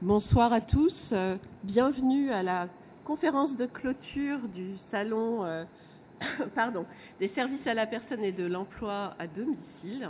Bonsoir à tous, bienvenue à la conférence de clôture du salon des services à la personne et de l'emploi à domicile.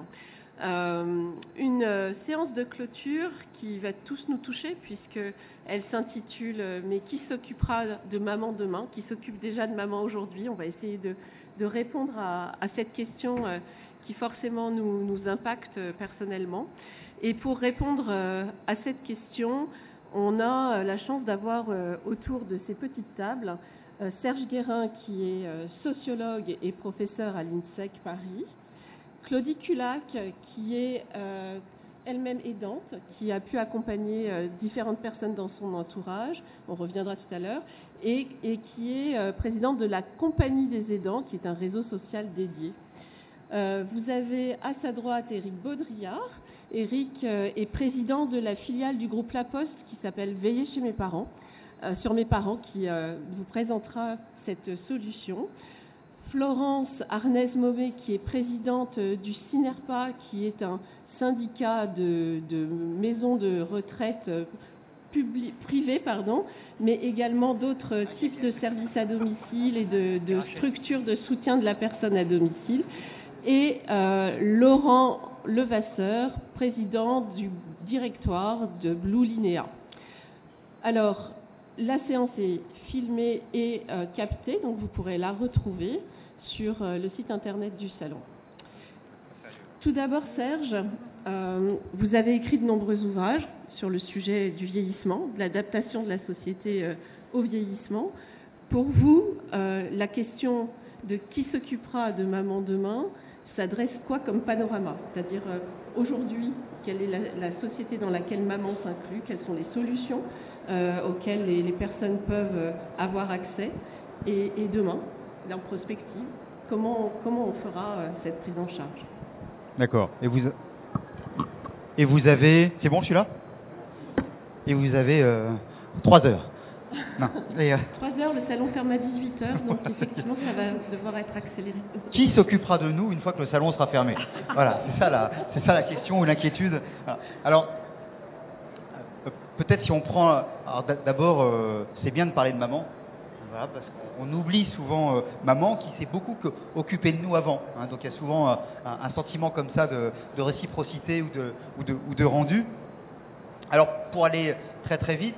Une séance de clôture qui va tous nous toucher puisqu'elle s'intitule « Mais qui s'occupera de maman demain ?» qui s'occupe déjà de maman aujourd'hui. On va essayer de répondre à cette question qui forcément nous impacte personnellement. Et pour répondre à cette question, on a la chance d'avoir autour de ces petites tables Serge Guérin qui est sociologue et professeur à l'INSEC Paris, Claudie Culac qui est elle-même aidante, qui a pu accompagner différentes personnes dans son entourage, on reviendra tout à l'heure, et qui est présidente de la Compagnie des aidants, qui est un réseau social dédié. Vous avez à sa droite Éric Baudrillard. Éric est président de la filiale du groupe La Poste qui s'appelle Veiller chez mes parents, sur mes parents, qui vous présentera cette solution. Florence Arnez-Mauvais, qui est présidente du CINERPA, qui est un syndicat de maisons de retraite privées, mais également d'autres types de services à domicile et de structures de soutien de la personne à domicile. Et Laurent Levasseur, président du directoire de Blue Linéa. Alors, la séance est filmée et captée, donc vous pourrez la retrouver sur le site internet du salon. Tout d'abord, Serge, vous avez écrit de nombreux ouvrages sur le sujet du vieillissement, de l'adaptation de la société au vieillissement. Pour vous, la question de qui s'occupera de maman demain s'adresse quoi comme panorama? C'est-à-dire aujourd'hui, quelle est la société dans laquelle maman s'inclut? Quelles sont les solutions auxquelles les personnes peuvent avoir accès? Et demain, en prospective, comment on fera cette prise en charge? D'accord. Et vous avez... C'est bon, je suis là? Et vous avez 3 heures. Non. 3 heures, le salon ferme à 18h, donc effectivement, ça va devoir être accéléré. Qui s'occupera de nous une fois que le salon sera fermé? Voilà, c'est ça la question ou l'inquiétude. Voilà. Alors, peut-être si on prend... D'abord, c'est bien de parler de maman, voilà, parce qu'on oublie souvent maman qui s'est beaucoup occupée de nous avant. Hein, donc il y a souvent un sentiment comme ça de réciprocité ou de rendu. Alors, pour aller très très vite...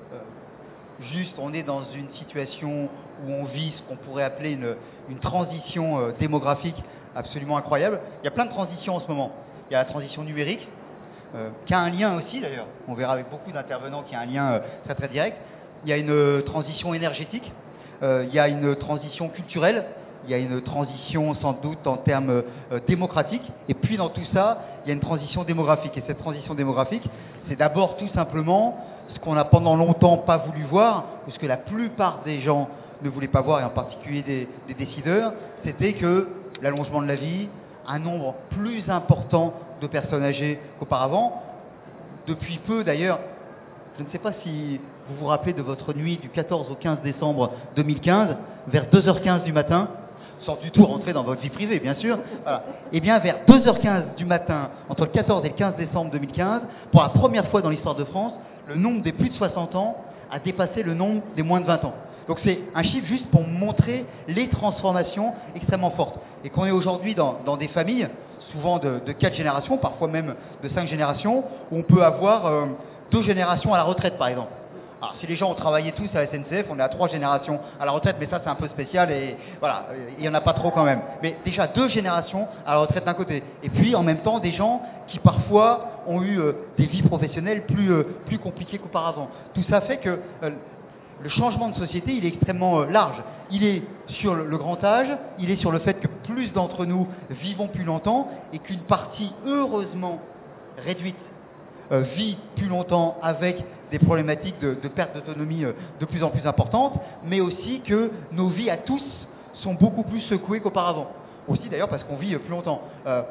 Juste, on est dans une situation où on vit ce qu'on pourrait appeler une transition démographique absolument incroyable. Il y a plein de transitions en ce moment. Il y a la transition numérique, qui a un lien aussi d'ailleurs. On verra avec beaucoup d'intervenants qu'il y a un lien très très direct. Il y a une transition énergétique, il y a une transition culturelle, il y a une transition sans doute en termes démocratiques. Et puis dans tout ça, il y a une transition démographique. Et cette transition démographique, c'est d'abord tout simplement... ce qu'on a pendant longtemps pas voulu voir, ou ce que la plupart des gens ne voulaient pas voir, et en particulier des décideurs, c'était que l'allongement de la vie, un nombre plus important de personnes âgées qu'auparavant, depuis peu d'ailleurs, je ne sais pas si vous vous rappelez de votre nuit du 14 au 15 décembre 2015, vers 2h15 du matin, sans du tout rentrer dans votre vie privée, bien sûr. Voilà. Et bien, vers 2h15 du matin, entre le 14 et le 15 décembre 2015, pour la première fois dans l'histoire de France, le nombre des plus de 60 ans a dépassé le nombre des moins de 20 ans. Donc c'est un chiffre juste pour montrer les transformations extrêmement fortes. Et qu'on est aujourd'hui dans des familles, souvent de 4 générations, parfois même de 5 générations, où on peut avoir 2 générations à la retraite, par exemple. Alors, si les gens ont travaillé tous à la SNCF, on est à 3 générations à la retraite, mais ça, c'est un peu spécial et voilà, il n'y en a pas trop quand même. Mais déjà 2 générations à la retraite d'un côté. Et puis, en même temps, des gens qui parfois ont eu des vies professionnelles plus compliquées qu'auparavant. Tout ça fait que le changement de société, il est extrêmement large. Il est sur le grand âge, il est sur le fait que plus d'entre nous vivons plus longtemps et qu'une partie, heureusement réduite, vit plus longtemps avec des problématiques de perte d'autonomie de plus en plus importantes, mais aussi que nos vies à tous sont beaucoup plus secouées qu'auparavant. Aussi d'ailleurs parce qu'on vit plus longtemps.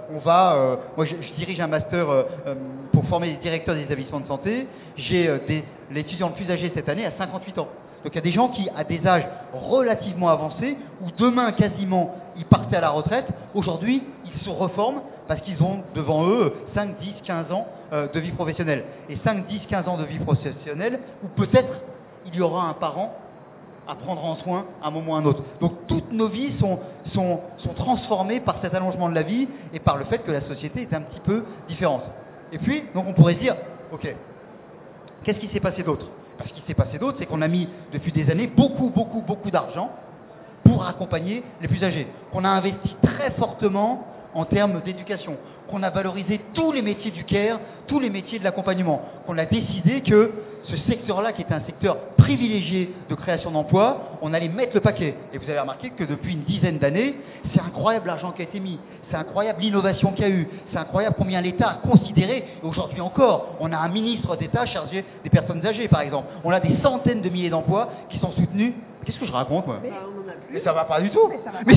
Moi je dirige un master pour former les directeurs des établissements de santé. J'ai l'étudiant le plus âgé cette année à 58 ans. Donc il y a des gens qui, à des âges relativement avancés, où demain quasiment ils partaient à la retraite, aujourd'hui ils se reforment parce qu'ils ont devant eux 5, 10, 15 ans de vie professionnelle. Et 5, 10, 15 ans de vie professionnelle, où peut-être il y aura un parent à prendre en soin à un moment ou à un autre. Donc toutes nos vies sont transformées par cet allongement de la vie et par le fait que la société est un petit peu différente. Et puis, donc on pourrait se dire, ok, qu'est-ce qui s'est passé d'autre? Ce qui s'est passé d'autre, c'est qu'on a mis depuis des années beaucoup d'argent pour accompagner les plus âgés, qu'on a investi très fortement en termes d'éducation, qu'on a valorisé tous les métiers du care, tous les métiers de l'accompagnement, qu'on a décidé que ce secteur-là, qui est un secteur privilégié de création d'emplois, on allait mettre le paquet. Et vous avez remarqué que depuis une dizaine d'années, c'est incroyable l'argent qui a été mis, c'est incroyable l'innovation qu'il y a eu, c'est incroyable combien l'État a considéré, et aujourd'hui encore, on a un ministre d'État chargé des personnes âgées, par exemple. On a des centaines de milliers d'emplois qui sont soutenus. Qu'est-ce que je raconte, moi? Mais ça va pas du tout. Mais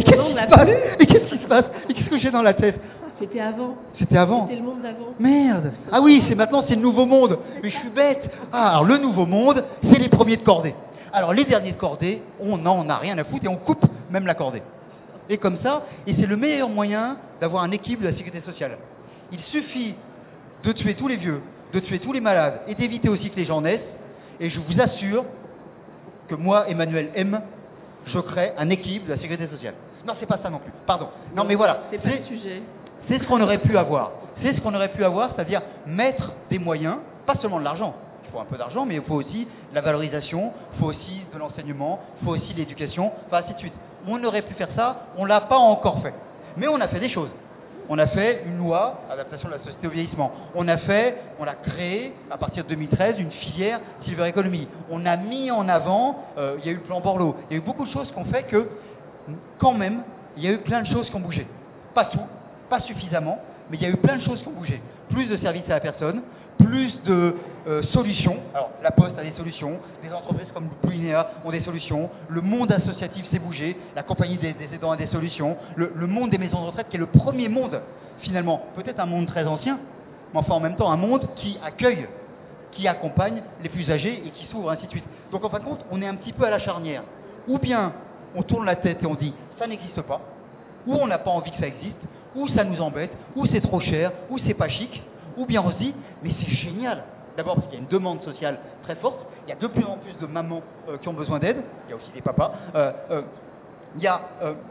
qu'est-ce qui se passe? Mais qu'est-ce que j'ai dans la tête? C'était avant. C'était avant. C'était le monde d'avant. Merde. Ah oui, c'est maintenant, c'est le nouveau monde. Mais je suis bête. Ah, alors le nouveau monde, c'est les premiers de cordée. Alors les derniers de cordée, on n'en a rien à foutre et on coupe même la cordée. Et comme ça, et c'est le meilleur moyen d'avoir un équilibre de la sécurité sociale. Il suffit de tuer tous les vieux, de tuer tous les malades et d'éviter aussi que les gens naissent. Et je vous assure que moi, Emmanuel M, je crée un équilibre de la sécurité sociale. Non, c'est pas ça non plus. Pardon. Non, mais voilà. C'est pas le sujet. C'est ce qu'on aurait pu avoir. C'est ce qu'on aurait pu avoir, c'est-à-dire mettre des moyens, pas seulement de l'argent. Il faut un peu d'argent, mais il faut aussi de la valorisation, il faut aussi de l'enseignement, il faut aussi de l'éducation, enfin ainsi de suite. On aurait pu faire ça, on ne l'a pas encore fait. Mais on a fait des choses. On a fait une loi, adaptation de la société au vieillissement. On a créé, à partir de 2013, une filière Silver Economy. On a mis en avant, il y a eu le plan Borloo. Il y a eu beaucoup de choses qui ont fait que, quand même, il y a eu plein de choses qui ont bougé. Pas tout, pas suffisamment, mais il y a eu plein de choses qui ont bougé. Plus de services à la personne, plus de solutions. Alors, la Poste a des solutions, des entreprises comme Pluinea ont des solutions, le monde associatif s'est bougé, la compagnie des aidants a des solutions, le monde des maisons de retraite qui est le premier monde, finalement, peut-être un monde très ancien, mais enfin en même temps un monde qui accueille, qui accompagne les plus âgés et qui s'ouvre, ainsi de suite. Donc en fin de compte, on est un petit peu à la charnière. Ou bien on tourne la tête et on dit ça n'existe pas, ou on n'a pas envie que ça existe, ou ça nous embête, ou c'est trop cher, ou c'est pas chic, ou bien on se dit mais c'est génial. D'abord parce qu'il y a une demande sociale très forte, il y a de plus en plus de mamans qui ont besoin d'aide, il y a aussi des papas, il y a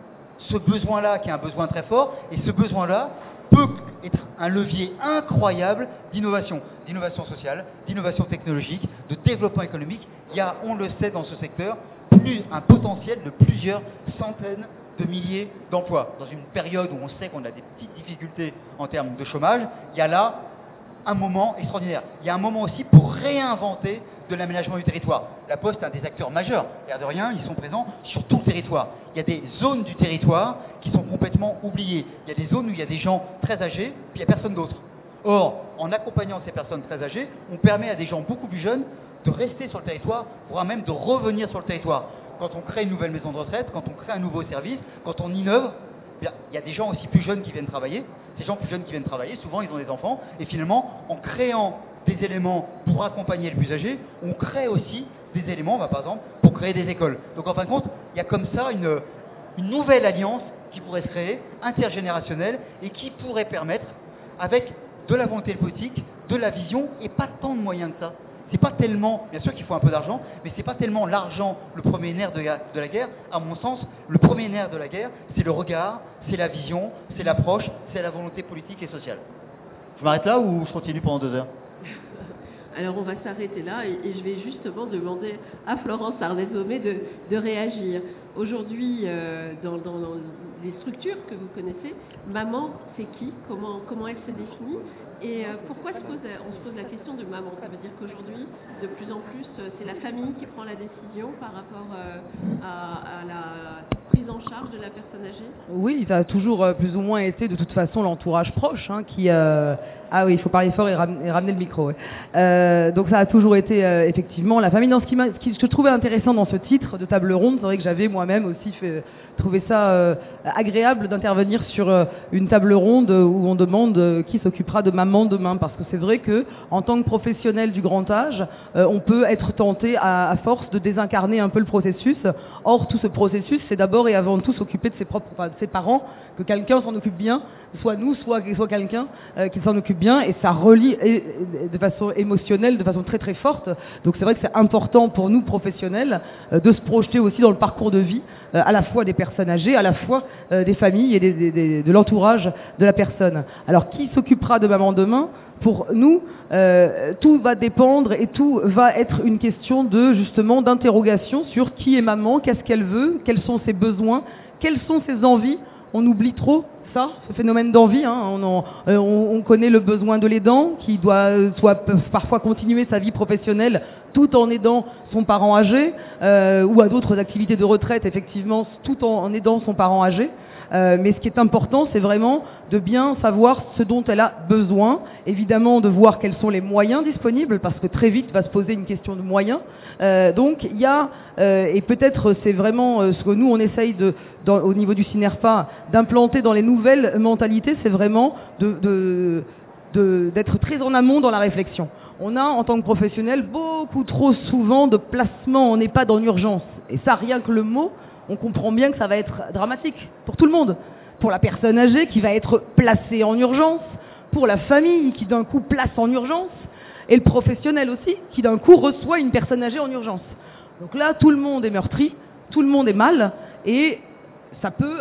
ce besoin-là qui est un besoin très fort, et ce besoin-là peut être un levier incroyable d'innovation sociale, d'innovation technologique, de développement économique. Il y a, on le sait dans ce secteur, un potentiel de plusieurs centaines de milliers d'emplois. Dans une période où on sait qu'on a des petites difficultés en termes de chômage, il y a là un moment extraordinaire. Il y a un moment aussi pour réinventer de l'aménagement du territoire. La Poste est un des acteurs majeurs. L'air de rien, ils sont présents sur tout le territoire. Il y a des zones du territoire qui sont complètement oubliées. Il y a des zones où il y a des gens très âgés, puis il n'y a personne d'autre. Or, en accompagnant ces personnes très âgées, on permet à des gens beaucoup plus jeunes de rester sur le territoire, voire même de revenir sur le territoire. Quand on crée une nouvelle maison de retraite, quand on crée un nouveau service, quand on innove, il y a des gens aussi plus jeunes qui viennent travailler. Ces gens plus jeunes qui viennent travailler, souvent ils ont des enfants, et finalement, en créant des éléments pour accompagner les plus âgés, on crée aussi des éléments, par exemple, pour créer des écoles. Donc en fin de compte, il y a comme ça une nouvelle alliance qui pourrait se créer, intergénérationnelle, et qui pourrait permettre, avec de la volonté politique, de la vision, et pas tant de moyens que ça. C'est pas tellement, bien sûr qu'il faut un peu d'argent, mais c'est pas tellement l'argent le premier nerf de la guerre. À mon sens, le premier nerf de la guerre, c'est le regard, c'est la vision, c'est l'approche, c'est la volonté politique et sociale. Je m'arrête là ou je continue pendant 2 heures? Alors on va s'arrêter là et je vais justement demander à Florence Arlès-Homé de réagir. Aujourd'hui, dans les structures que vous connaissez, maman, c'est qui? Comment elle se définit? Et pourquoi on se pose la question de maman? Ça veut dire qu'aujourd'hui, de plus en plus, c'est la famille qui prend la décision par rapport à la prise en charge de la personne âgée? Oui, ça a toujours plus ou moins été de toute façon l'entourage proche qui... Ah oui, il faut parler fort et ramener le micro. Ouais. Donc ça a toujours été effectivement la famille. Ce qui je trouvais intéressant dans ce titre de table ronde, c'est vrai que j'avais moi-même aussi trouvé ça agréable d'intervenir sur une table ronde où on demande qui s'occupera de maman demain, parce que c'est vrai que en tant que professionnel du grand âge, on peut être tenté à force de désincarner un peu le processus. Or tout ce processus, c'est d'abord d'abord et avant tout s'occuper de de ses parents, que quelqu'un s'en occupe bien, soit nous, soit quelqu'un qui s'en occupe bien, et ça relie de façon émotionnelle, de façon très très forte. Donc c'est vrai que c'est important pour nous professionnels de se projeter aussi dans le parcours de vie, à la fois des personnes âgées, à la fois des familles et de l'entourage de la personne. Alors qui s'occupera de maman demain ? Pour nous, tout va dépendre et tout va être une question justement d'interrogation sur qui est maman, qu'est-ce qu'elle veut, quels sont ses besoins, quelles sont ses envies. On oublie trop ça, ce phénomène d'envie. On connaît le besoin de l'aidant qui doit parfois continuer sa vie professionnelle tout en aidant son parent âgé ou à d'autres activités de retraite, effectivement, tout en aidant son parent âgé. Mais ce qui est important, c'est vraiment de bien savoir ce dont elle a besoin, évidemment de voir quels sont les moyens disponibles, parce que très vite va se poser une question de moyens. Donc il y a, et peut-être c'est vraiment ce que nous on essaye au niveau du CINERPA d'implanter dans les nouvelles mentalités, c'est vraiment d'être très en amont dans la réflexion. On a, en tant que professionnel, beaucoup trop souvent de placements en EHPAD en urgence. Et ça, rien que le mot, on comprend bien que ça va être dramatique pour tout le monde. Pour la personne âgée qui va être placée en urgence, pour la famille qui d'un coup place en urgence, et le professionnel aussi qui d'un coup reçoit une personne âgée en urgence. Donc là, tout le monde est meurtri, tout le monde est mal, et ça peut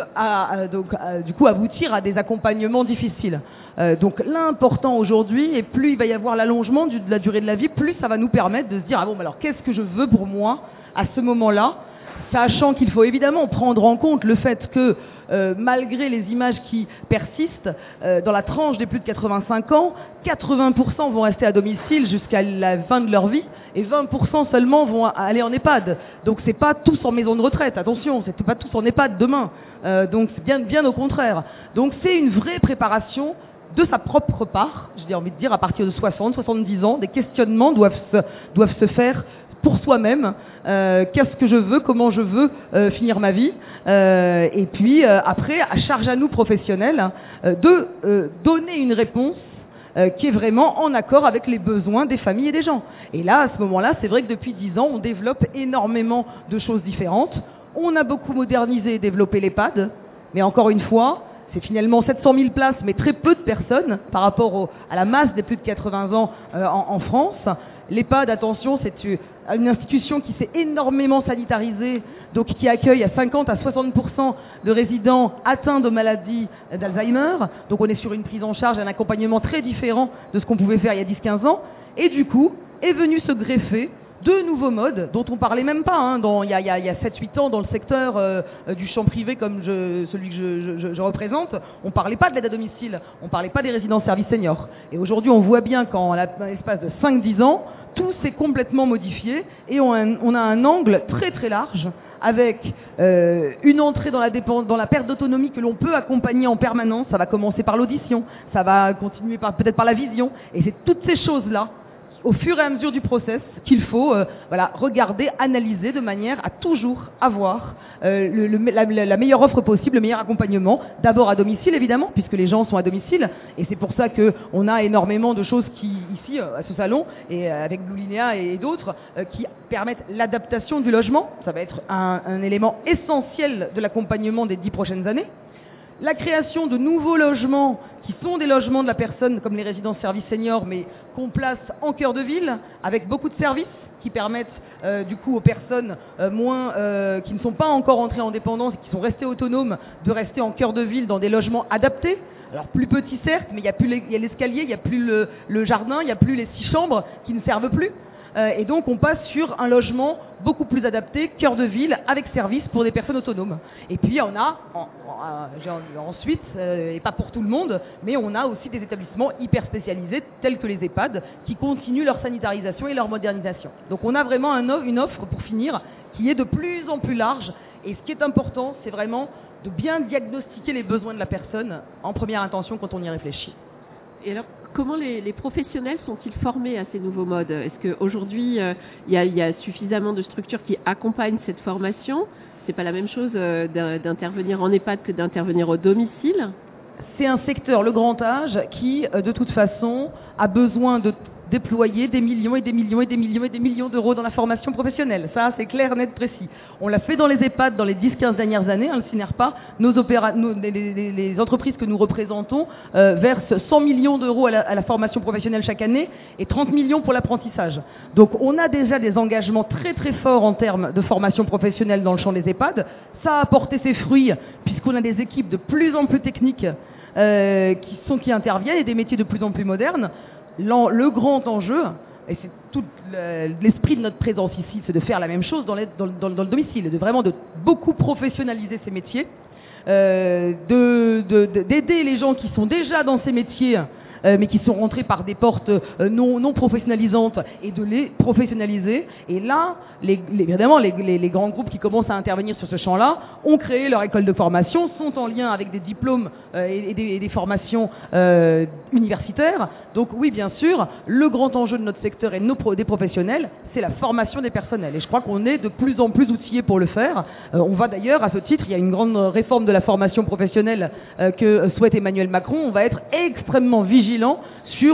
du coup aboutir à des accompagnements difficiles. Donc l'important aujourd'hui, et plus il va y avoir l'allongement de la durée de la vie, plus ça va nous permettre de se dire, ah bon, alors qu'est-ce que je veux pour moi à ce moment-là, sachant qu'il faut évidemment prendre en compte le fait que malgré les images qui persistent, dans la tranche des plus de 85 ans, 80% vont rester à domicile jusqu'à la fin de leur vie et 20% seulement vont aller en EHPAD. Donc c'est pas tous en maison de retraite, attention, c'est pas tous en EHPAD demain. Donc c'est bien au contraire. Donc c'est une vraie préparation de sa propre part, j'ai envie de dire à partir de 60, 70 ans, des questionnements doivent se faire pour soi-même, qu'est-ce que je veux, comment je veux finir ma vie, et puis après, à charge à nous professionnels de donner une réponse qui est vraiment en accord avec les besoins des familles et des gens. Et là, à ce moment-là, c'est vrai que depuis 10 ans, on développe énormément de choses différentes. On a beaucoup modernisé et développé l'EHPAD, mais encore une fois, c'est finalement 700 000 places, mais très peu de personnes par rapport à la masse des plus de 80 ans en France. L'EHPAD, attention, c'est une institution qui s'est énormément sanitarisée, donc qui accueille à 50 à 60% de résidents atteints de maladies d'Alzheimer. Donc on est sur une prise en charge, un accompagnement très différent de ce qu'on pouvait faire il y a 10-15 ans. Et du coup, est venu se greffer de nouveaux modes dont on parlait même pas il y a 7-8 ans dans le secteur du champ privé comme celui que je représente, on parlait pas de l'aide à domicile, on parlait pas des résidences services seniors. Et aujourd'hui on voit bien qu'en l'espace de 5-10 ans, tout s'est complètement modifié et on a un angle très très large avec une entrée dans la perte d'autonomie que l'on peut accompagner en permanence. Ça va commencer par l'audition, ça va continuer peut-être par la vision, et c'est toutes ces choses-là au fur et à mesure du process qu'il faut regarder, analyser de manière à toujours avoir la meilleure offre possible, le meilleur accompagnement, d'abord à domicile évidemment, puisque les gens sont à domicile, et c'est pour ça qu'on a énormément de choses qui, ici, à ce salon, et avec Blulinéa et d'autres, qui permettent l'adaptation du logement. Ça va être un élément essentiel de l'accompagnement des 10 prochaines années. La création de nouveaux logements qui sont des logements de la personne comme les résidences services seniors, mais qu'on place en cœur de ville avec beaucoup de services qui permettent du coup aux personnes qui ne sont pas encore entrées en dépendance et qui sont restées autonomes de rester en cœur de ville dans des logements adaptés. Alors plus petits certes, mais il y a l'escalier, il n'y a plus le jardin, il n'y a plus les 6 chambres qui ne servent plus. Et donc on passe sur un logement beaucoup plus adapté, cœur de ville, avec service pour des personnes autonomes. Et puis on a ensuite, et pas pour tout le monde, mais on a aussi des établissements hyper spécialisés tels que les EHPAD qui continuent leur sanitarisation et leur modernisation. Donc on a vraiment une offre, pour finir, qui est de plus en plus large. Et ce qui est important, c'est vraiment de bien diagnostiquer les besoins de la personne en première intention quand on y réfléchit. Et alors, comment les professionnels sont-ils formés à ces nouveaux modes? Est-ce qu'aujourd'hui, il y a suffisamment de structures qui accompagnent cette formation? C'est pas la même chose d'intervenir en EHPAD que d'intervenir au domicile? C'est un secteur, le grand âge, qui, de toute façon, a besoin déployer des millions et des millions et des millions et des millions d'euros dans la formation professionnelle. Ça, c'est clair, net, précis. On l'a fait dans les EHPAD dans les 10-15 dernières années, le CINERPA. Les entreprises que nous représentons versent 100 millions d'euros à la formation professionnelle chaque année et 30 millions pour l'apprentissage. Donc on a déjà des engagements très très forts en termes de formation professionnelle dans le champ des EHPAD. Ça a porté ses fruits puisqu'on a des équipes de plus en plus techniques qui interviennent et des métiers de plus en plus modernes. Le grand enjeu, et c'est tout l'esprit de notre présence ici, c'est de faire la même chose dans le domicile, de beaucoup professionnaliser ces métiers, d'aider les gens qui sont déjà dans ces métiers mais qui sont rentrés par des portes non professionnalisantes et de les professionnaliser. Et là, évidemment, les grands groupes qui commencent à intervenir sur ce champ-là ont créé leur école de formation, sont en lien avec des diplômes et des formations universitaires. Donc oui, bien sûr, le grand enjeu de notre secteur et des professionnels, c'est la formation des personnels. Et je crois qu'on est de plus en plus outillés pour le faire. On va d'ailleurs, à ce titre, il y a une grande réforme de la formation professionnelle que souhaite Emmanuel Macron. On va être extrêmement vigilant sur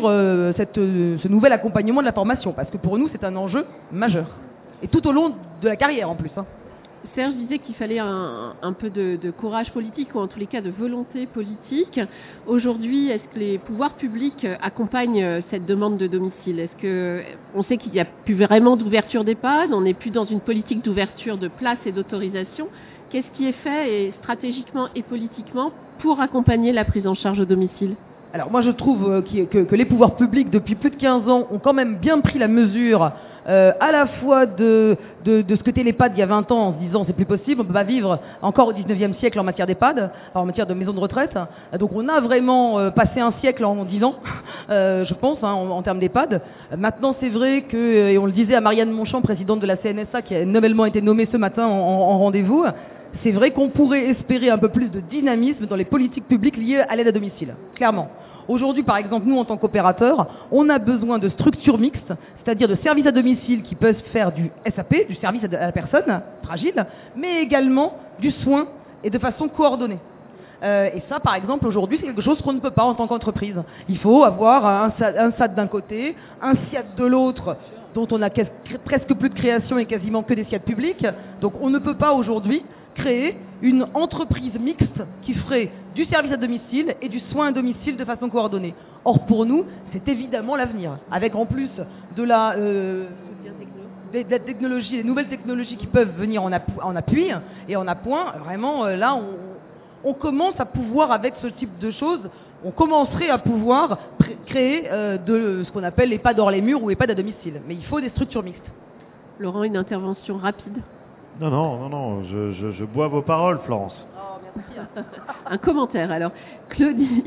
ce nouvel accompagnement de la formation, parce que pour nous, c'est un enjeu majeur. Et tout au long de la carrière, en plus. Serge disait qu'il fallait un peu de courage politique, ou en tous les cas de volonté politique. Aujourd'hui, est-ce que les pouvoirs publics accompagnent cette demande de domicile? Est-ce que on sait qu'il n'y a plus vraiment d'ouverture d'EHPAD, on n'est plus dans une politique d'ouverture de places et d'autorisation? Qu'est-ce qui est fait stratégiquement et politiquement pour accompagner la prise en charge au domicile? Alors moi je trouve que les pouvoirs publics depuis plus de 15 ans ont quand même bien pris la mesure à la fois de ce qu'était l'EHPAD il y a 20 ans en se disant c'est plus possible, on ne peut pas vivre encore au 19e siècle en matière d'EHPAD, en matière de maison de retraite. Donc on a vraiment passé un siècle en 10 ans, je pense, en termes d'EHPAD. Maintenant c'est vrai que, et on le disait à Marianne Monchamp, présidente de la CNSA, qui a nouvellement été nommée ce matin en rendez-vous, c'est vrai qu'on pourrait espérer un peu plus de dynamisme dans les politiques publiques liées à l'aide à domicile, clairement. Aujourd'hui, par exemple, nous, en tant qu'opérateurs, on a besoin de structures mixtes, c'est-à-dire de services à domicile qui peuvent faire du SAP, du service à la personne, fragile, mais également du soin et de façon coordonnée. Et ça, par exemple, aujourd'hui, c'est quelque chose qu'on ne peut pas en tant qu'entreprise. Il faut avoir un SAD d'un côté, un SIAD de l'autre, dont on a presque plus de création et quasiment que des SIAD publics. Donc on ne peut pas aujourd'hui créer une entreprise mixte qui ferait du service à domicile et du soin à domicile de façon coordonnée. Or, pour nous, c'est évidemment l'avenir. Avec en plus de la technologie, des nouvelles technologies qui peuvent venir en appui et en appoint, vraiment, là, on commence à pouvoir, avec ce type de choses, on commencerait à pouvoir créer de ce qu'on appelle l'EHPAD hors les murs ou EHPAD à domicile. Mais il faut des structures mixtes. Laurent, une intervention rapide. Non, je bois vos paroles, Florence. Oh, merci. Un commentaire, alors. Claudie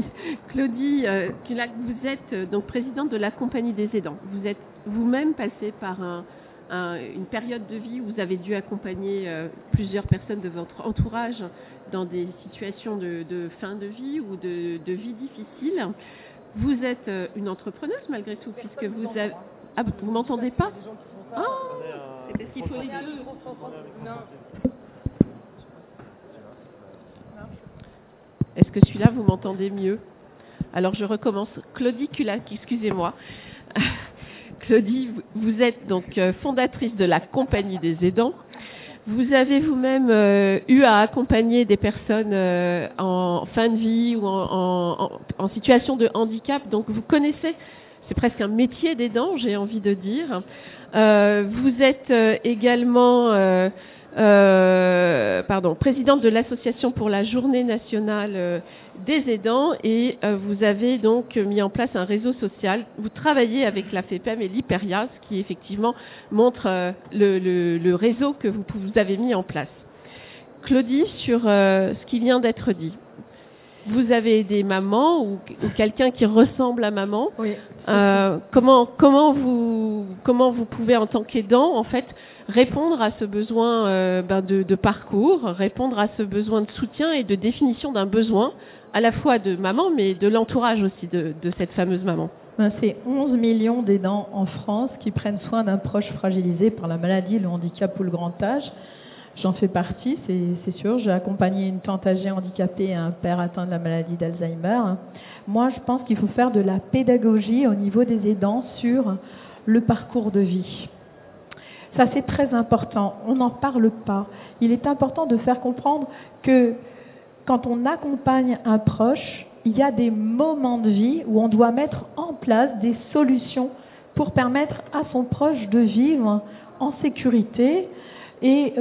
Culac, vous êtes donc présidente de la Compagnie des aidants. Vous êtes vous-même passée par une période de vie où vous avez dû accompagner plusieurs personnes de votre entourage dans des situations de fin de vie ou de vie difficile. Vous êtes une entrepreneuse malgré tout, puisque vous avez... Ah, vous m'entendez pas? Ah, c'est parce qu'il faut les deux. Est-ce que celui-là, vous m'entendez mieux? Alors, je recommence. Claudie Culac, excusez-moi. Claudie, vous êtes donc fondatrice de la Compagnie des aidants. Vous avez vous-même eu à accompagner des personnes en fin de vie ou en situation de handicap. Donc, vous connaissez, c'est presque un métier d'aidant, j'ai envie de dire. Vous êtes également présidente de l'Association pour la Journée nationale des aidants et vous avez donc mis en place un réseau social. Vous travaillez avec la FEPEM et l'Hyperia, ce qui effectivement montre le réseau que vous avez mis en place. Claudie, sur ce qui vient d'être dit, vous avez des mamans ou quelqu'un qui ressemble à maman. Oui. Comment vous pouvez en tant qu'aidant en fait répondre à ce besoin de parcours, répondre à ce besoin de soutien et de définition d'un besoin à la fois de maman mais de l'entourage aussi de cette fameuse maman. C'est 11 millions d'aidants en France qui prennent soin d'un proche fragilisé par la maladie, le handicap ou le grand âge. J'en fais partie, c'est sûr. J'ai accompagné une tante âgée handicapée et un père atteint de la maladie d'Alzheimer. Moi, je pense qu'il faut faire de la pédagogie au niveau des aidants sur le parcours de vie. Ça, c'est très important. On n'en parle pas. Il est important de faire comprendre que quand on accompagne un proche, il y a des moments de vie où on doit mettre en place des solutions pour permettre à son proche de vivre en sécurité et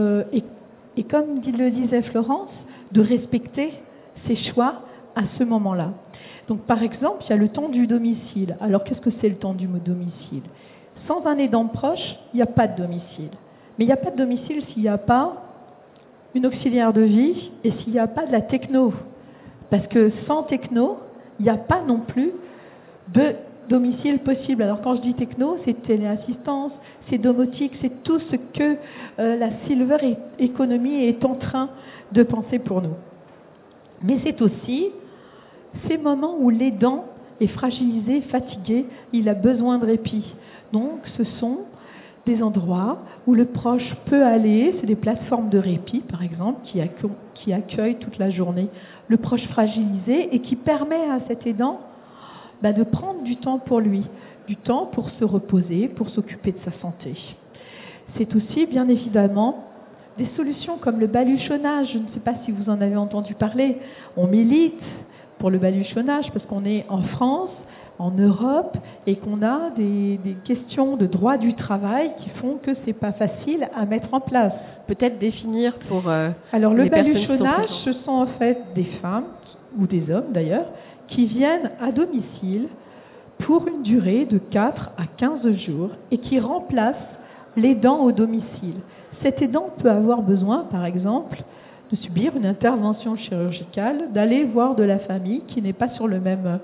comme le disait Florence, de respecter ses choix à ce moment-là. Donc par exemple, il y a le temps du domicile. Alors qu'est-ce que c'est le temps du domicile? Sans un aidant proche, il n'y a pas de domicile. Mais il n'y a pas de domicile s'il n'y a pas une auxiliaire de vie et s'il n'y a pas de la techno. Parce que sans techno, il n'y a pas non plus de domicile possible. Alors quand je dis techno, c'est téléassistance, c'est domotique, c'est tout ce que la Silver Economy est en train de penser pour nous. Mais c'est aussi ces moments où l'aidant est fragilisé, fatigué, il a besoin de répit. Donc ce sont des endroits où le proche peut aller, c'est des plateformes de répit par exemple qui accueillent toute la journée le proche fragilisé et qui permet à cet aidant de prendre du temps pour lui, du temps pour se reposer, pour s'occuper de sa santé. C'est aussi bien évidemment des solutions comme le baluchonnage. Je ne sais pas si vous en avez entendu parler. On milite pour le baluchonnage parce qu'on est en France, en Europe, et qu'on a des questions de droit du travail qui font que c'est pas facile à mettre en place. Peut-être définir pour Alors le les personnes qui sont baluchonnage, présentes. ce sont en fait des femmes, ou des hommes d'ailleurs, qui viennent à domicile pour une durée de 4 à 15 jours et qui remplacent l'aidant au domicile. Cet aidant peut avoir besoin, par exemple, de subir une intervention chirurgicale, d'aller voir de la famille qui n'est pas sur le même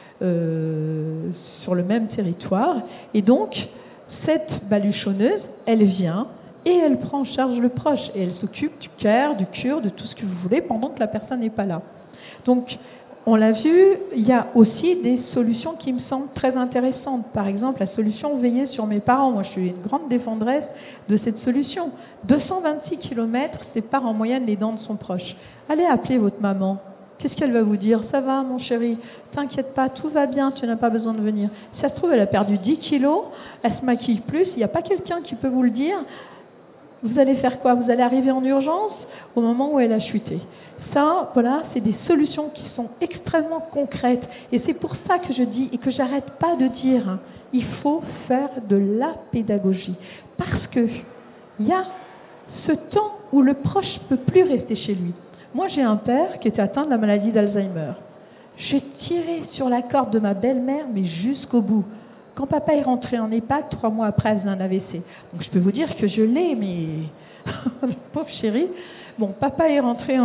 territoire. Et donc, cette baluchonneuse, elle vient et elle prend en charge le proche. Et elle s'occupe du care, du cure, de tout ce que vous voulez pendant que la personne n'est pas là. Donc, on l'a vu, il y a aussi des solutions qui me semblent très intéressantes. Par exemple, la solution veiller sur mes parents. Moi, je suis une grande défendresse de cette solution. 226 km sépare en moyenne les dents de son proche. Allez appeler votre maman. Qu'est-ce qu'elle va vous dire? Ça va, mon chéri, t'inquiète pas, tout va bien, tu n'as pas besoin de venir. Si ça se trouve, elle a perdu 10 kilos, elle se maquille plus, il n'y a pas quelqu'un qui peut vous le dire. Vous allez faire quoi? Vous allez arriver en urgence au moment où elle a chuté. Ça, voilà, c'est des solutions qui sont extrêmement concrètes. Et c'est pour ça que je dis, et que j'arrête pas de dire, il faut faire de la pédagogie. Parce que il y a ce temps où le proche ne peut plus rester chez lui. Moi, j'ai un père qui était atteint de la maladie d'Alzheimer. J'ai tiré sur la corde de ma belle-mère, mais jusqu'au bout. Quand papa est rentré en EHPAD, 3 mois après, elle faisait un AVC. Donc je peux vous dire que je l'ai, mais pauvre chérie. Bon, papa est rentré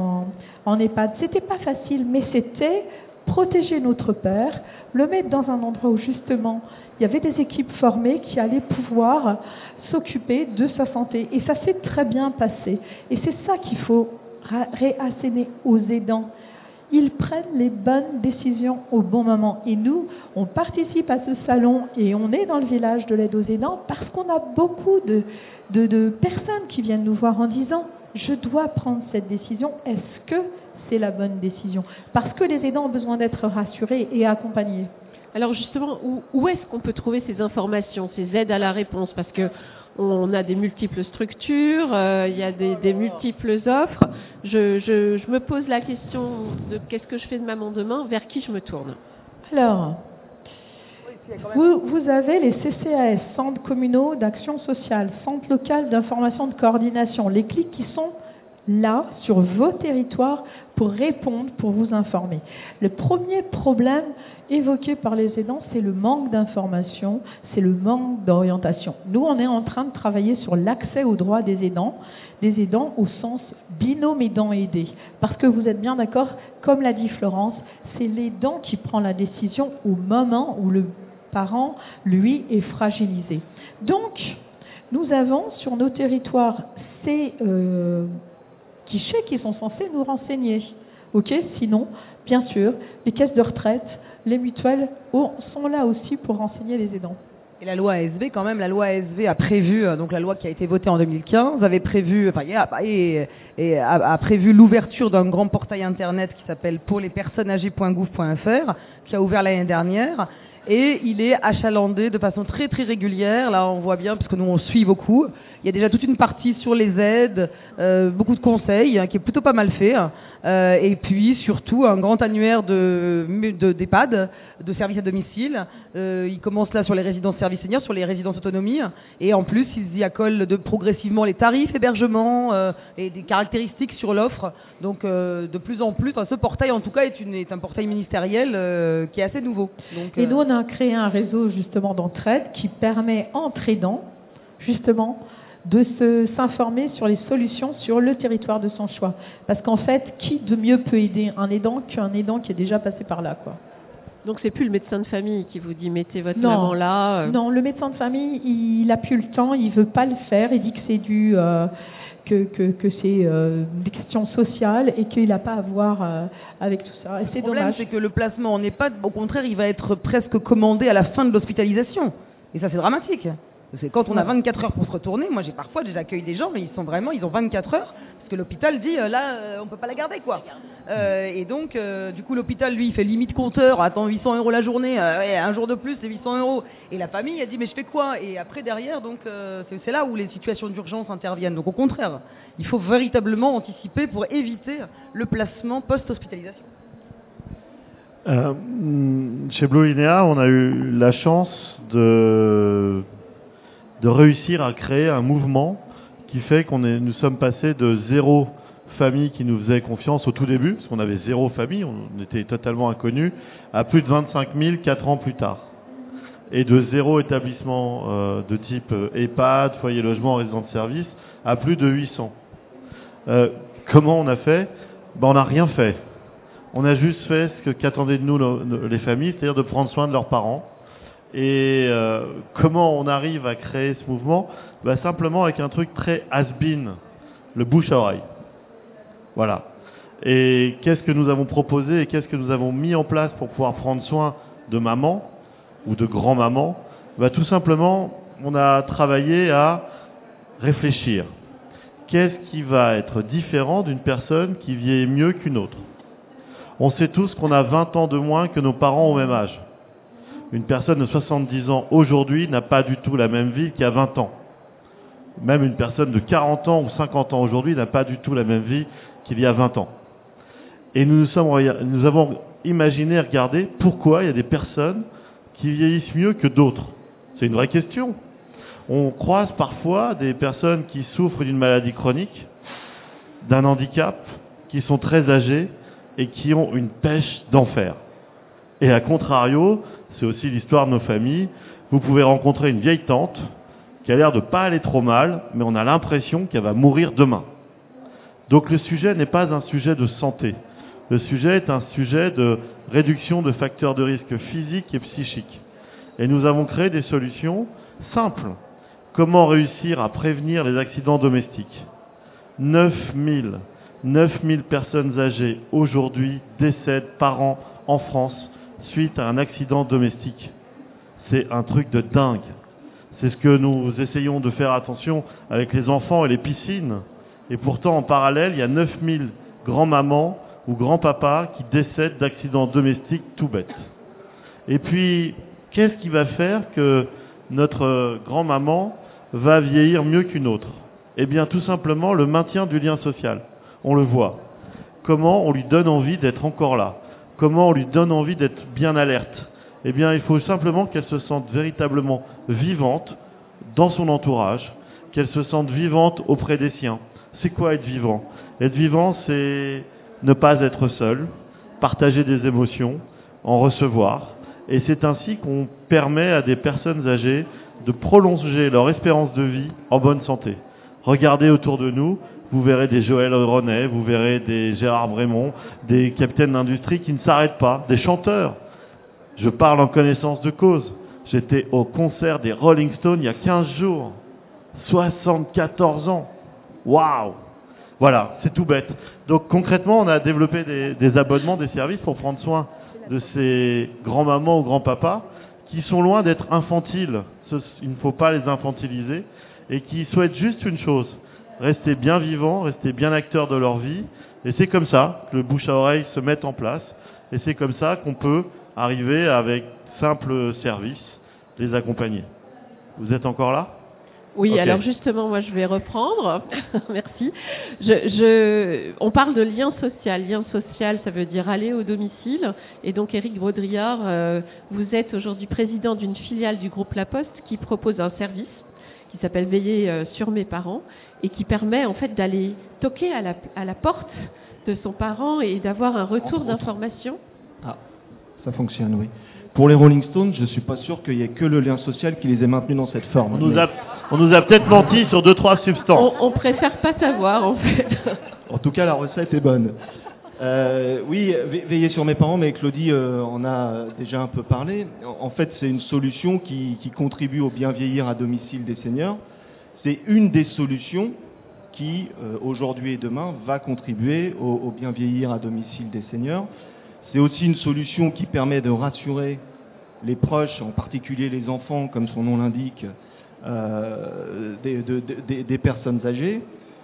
en EHPAD. C'était pas facile, mais c'était protéger notre père, le mettre dans un endroit où justement il y avait des équipes formées qui allaient pouvoir s'occuper de sa santé. Et ça s'est très bien passé. Et c'est ça qu'il faut réasséner aux aidants. Ils prennent les bonnes décisions au bon moment. Et nous, on participe à ce salon et on est dans le village de l'aide aux aidants parce qu'on a beaucoup de personnes qui viennent nous voir en disant « Je dois prendre cette décision, est-ce que c'est la bonne décision ?» Parce que les aidants ont besoin d'être rassurés et accompagnés. Alors justement, où est-ce qu'on peut trouver ces informations, ces aides à la réponse? Parce que on a des multiples structures, il y a des multiples offres. Je me pose la question de qu'est-ce que je fais de maman demain, vers qui je me tourne? Alors, vous avez les CCAS, Centres communaux d'action sociale, Centres local d'information de coordination, les CLIC qui sont là, sur vos territoires, pour répondre, pour vous informer. Le premier problème évoqué par les aidants, c'est le manque d'information, c'est le manque d'orientation. Nous, on est en train de travailler sur l'accès aux droits des aidants au sens binôme aidant-aidé. Parce que vous êtes bien d'accord, comme l'a dit Florence, c'est l'aidant qui prend la décision au moment où le parent, lui, est fragilisé. Donc, nous avons sur nos territoires ces guichets qui sont censés nous renseigner. Ok? Sinon, bien sûr, les caisses de retraite, les mutuelles sont là aussi pour renseigner les aidants. Et la loi ASV, quand même, la loi ASV a prévu, donc la loi qui a été votée en 2015, avait prévu, a prévu l'ouverture d'un grand portail internet qui s'appelle pourlespersonnesâgées.gouv.fr, qui a ouvert l'année dernière, et il est achalandé de façon très très régulière. Là, on voit bien, parce que nous on suit beaucoup. Il y a déjà toute une partie sur les aides, beaucoup de conseils, qui est plutôt pas mal fait. Et puis surtout un grand annuaire d'EHPAD, de services à domicile. Il commence là sur les résidences services seniors, sur les résidences autonomie, et en plus ils y accolent progressivement les tarifs hébergement et des caractéristiques sur l'offre. Donc de plus en plus, ce portail en tout cas est un portail ministériel qui est assez nouveau. Donc, et nous on a créé un réseau justement d'entraide qui permet entre aidants justement de s'informer sur les solutions sur le territoire de son choix. Parce qu'en fait, qui de mieux peut aider un aidant qu'un aidant qui est déjà passé par là, quoi. Donc c'est plus le médecin de famille qui vous dit mettez votre maman là. Non, le médecin de famille, il a plus le temps, il veut pas le faire, il dit que c'est que c'est des questions sociales et qu'il n'a pas à voir avec tout ça. Et c'est dommage. Le problème, c'est que le placement en EHPAD, au contraire, il va être presque commandé à la fin de l'hospitalisation. Et ça, c'est dramatique. C'est quand on a 24 heures pour se retourner. Moi, parfois, j'accueille des gens, mais ils ont 24 heures, parce que l'hôpital dit, on peut pas la garder, quoi. Et donc, du coup, l'hôpital, lui, il fait limite compteur, attend 800 € la journée, un jour de plus, c'est 800 €. Et la famille, elle dit, mais je fais quoi? Et après, derrière, donc, c'est là où les situations d'urgence interviennent. Donc, au contraire, il faut véritablement anticiper pour éviter le placement post-hospitalisation. Chez Blue Linea, on a eu la chance de réussir à créer un mouvement qui fait nous sommes passés de 0 famille qui nous faisait confiance au tout début, parce qu'on avait 0 famille, on était totalement inconnus, à plus de 25 000 4 ans plus tard. Et de 0 établissement de type EHPAD, foyer logement, résidence de service, à plus de 800. Comment on a fait? On n'a rien fait. On a juste fait ce qu'attendaient de nous les familles, c'est-à-dire de prendre soin de leurs parents. Et comment on arrive à créer ce mouvement? Simplement avec un truc très has-been, le bouche à oreille. Voilà. Et qu'est-ce que nous avons proposé et qu'est-ce que nous avons mis en place pour pouvoir prendre soin de maman ou de grand-maman? Tout simplement, on a travaillé à réfléchir. Qu'est-ce qui va être différent d'une personne qui vieillit mieux qu'une autre? On sait tous qu'on a 20 ans de moins que nos parents au même âge. Une personne de 70 ans aujourd'hui n'a pas du tout la même vie qu'il y a 20 ans. Même une personne de 40 ans ou 50 ans aujourd'hui n'a pas du tout la même vie qu'il y a 20 ans. Et nous avons imaginé et regardé pourquoi il y a des personnes qui vieillissent mieux que d'autres. C'est une vraie question. On croise parfois des personnes qui souffrent d'une maladie chronique, d'un handicap, qui sont très âgées et qui ont une pêche d'enfer. Et à contrario, c'est aussi l'histoire de nos familles. Vous pouvez rencontrer une vieille tante qui a l'air de pas aller trop mal, mais on a l'impression qu'elle va mourir demain. Donc le sujet n'est pas un sujet de santé. Le sujet est un sujet de réduction de facteurs de risque physiques et psychiques. Et nous avons créé des solutions simples. Comment réussir à prévenir les accidents domestiques? 9000 personnes âgées aujourd'hui décèdent par an en France suite à un accident domestique. C'est un truc de dingue. C'est ce que nous essayons de faire attention avec les enfants et les piscines. Et pourtant, en parallèle, il y a 9000 grands-mamans ou grands-papas qui décèdent d'accidents domestiques tout bêtes. Et puis, qu'est-ce qui va faire que notre grand-maman va vieillir mieux qu'une autre? Eh bien, tout simplement, le maintien du lien social. On le voit. Comment on lui donne envie d'être encore là? Comment on lui donne envie d'être bien alerte? Eh bien, il faut simplement qu'elle se sente véritablement vivante dans son entourage, qu'elle se sente vivante auprès des siens. C'est quoi être vivant? Être vivant, c'est ne pas être seul, partager des émotions, en recevoir. Et c'est ainsi qu'on permet à des personnes âgées de prolonger leur espérance de vie en bonne santé. Regardez autour de nous, vous verrez des Joël Renet, vous verrez des Gérard Brémond, des capitaines d'industrie qui ne s'arrêtent pas, des chanteurs. Je parle en connaissance de cause. J'étais au concert des Rolling Stones il y a 15 jours. 74 ans. Waouh! Voilà, c'est tout bête. Donc concrètement, on a développé des abonnements, des services pour prendre soin de ces grands-mamans ou grands-papas qui sont loin d'être infantiles. il ne faut pas les infantiliser et qui souhaitent juste une chose, rester bien vivants, rester bien acteurs de leur vie. Et c'est comme ça que le bouche à oreille se met en place. Et c'est comme ça qu'on peut arriver avec simple service, les accompagner. Vous êtes encore là ? Oui, Ok. alors justement, moi je vais reprendre. Merci. On parle de lien social. Lien social, ça veut dire aller au domicile. Et donc, Éric Baudrillard, vous êtes aujourd'hui président d'une filiale du groupe La Poste qui propose un service qui s'appelle Veiller sur mes parents et qui permet en fait d'aller toquer à la porte de son parent et d'avoir un retour d'information. Ah, ça fonctionne, oui. Pour les Rolling Stones, je suis pas sûr qu'il y ait que le lien social qui les ait maintenus dans cette forme. On nous a peut-être menti sur 2-3 substances. On préfère pas savoir en fait. En tout cas, la recette est bonne. Oui, veiller sur mes parents, mais Claudie en a déjà un peu parlé. En fait, c'est une solution qui contribue au bien vieillir à domicile des seniors. C'est une des solutions qui, aujourd'hui et demain, va contribuer au bien vieillir à domicile des seniors. C'est aussi une solution qui permet de rassurer les proches, en particulier les enfants, comme son nom l'indique, des personnes âgées.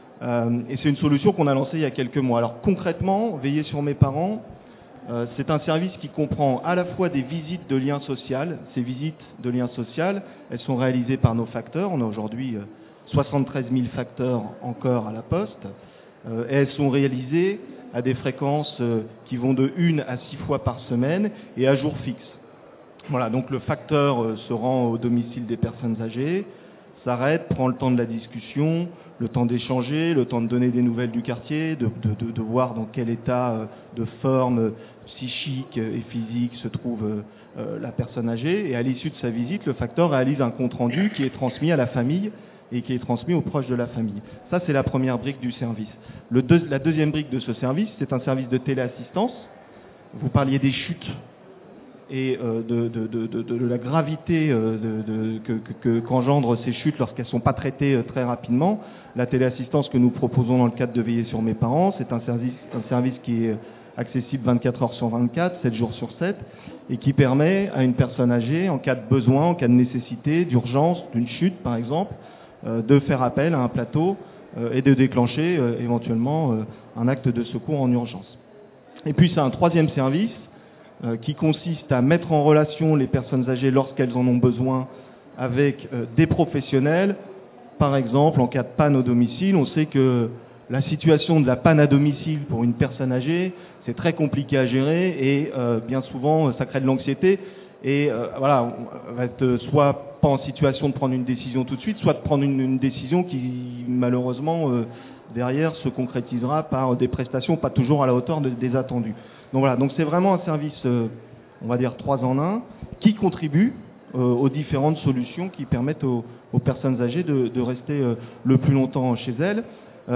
Et c'est une solution qu'on a lancée il y a quelques mois. Alors concrètement, Veiller sur mes parents, c'est un service qui comprend à la fois des visites de lien social. Ces visites de lien social, elles sont réalisées par nos facteurs. On a aujourd'hui 73 000 facteurs encore à la Poste. Et elles sont réalisées à des fréquences qui vont de 1 à 6 fois par semaine et à jour fixe. Voilà, donc le facteur se rend au domicile des personnes âgées, s'arrête, prend le temps de la discussion, le temps d'échanger, le temps de donner des nouvelles du quartier, de voir dans quel état de forme psychique et physique se trouve la personne âgée. Et à l'issue de sa visite, le facteur réalise un compte-rendu qui est transmis à la famille et qui est transmis aux proches de la famille. Ça, c'est la première brique du service. La deuxième brique de ce service, c'est un service de téléassistance. Vous parliez des chutes et de la gravité qu'engendrent ces chutes lorsqu'elles ne sont pas traitées très rapidement. La téléassistance que nous proposons dans le cadre de Veiller sur mes parents, c'est un service qui est accessible 24 heures sur 24, 7 jours sur 7, et qui permet à une personne âgée, en cas de besoin, en cas de nécessité, d'urgence, d'une chute par exemple, de faire appel à un plateau et de déclencher éventuellement un acte de secours en urgence. Et puis c'est un troisième service qui consiste à mettre en relation les personnes âgées lorsqu'elles en ont besoin avec des professionnels. Par exemple, en cas de panne au domicile, on sait que la situation de la panne à domicile pour une personne âgée, c'est très compliqué à gérer et bien souvent ça crée de l'anxiété. Et voilà, on va être soit pas en situation de prendre une décision tout de suite, soit de prendre une décision qui malheureusement derrière se concrétisera par des prestations pas toujours à la hauteur des attendus. Donc voilà, donc c'est vraiment un service, on va dire 3 en 1, qui contribue aux différentes solutions qui permettent aux personnes âgées de rester le plus longtemps chez elles.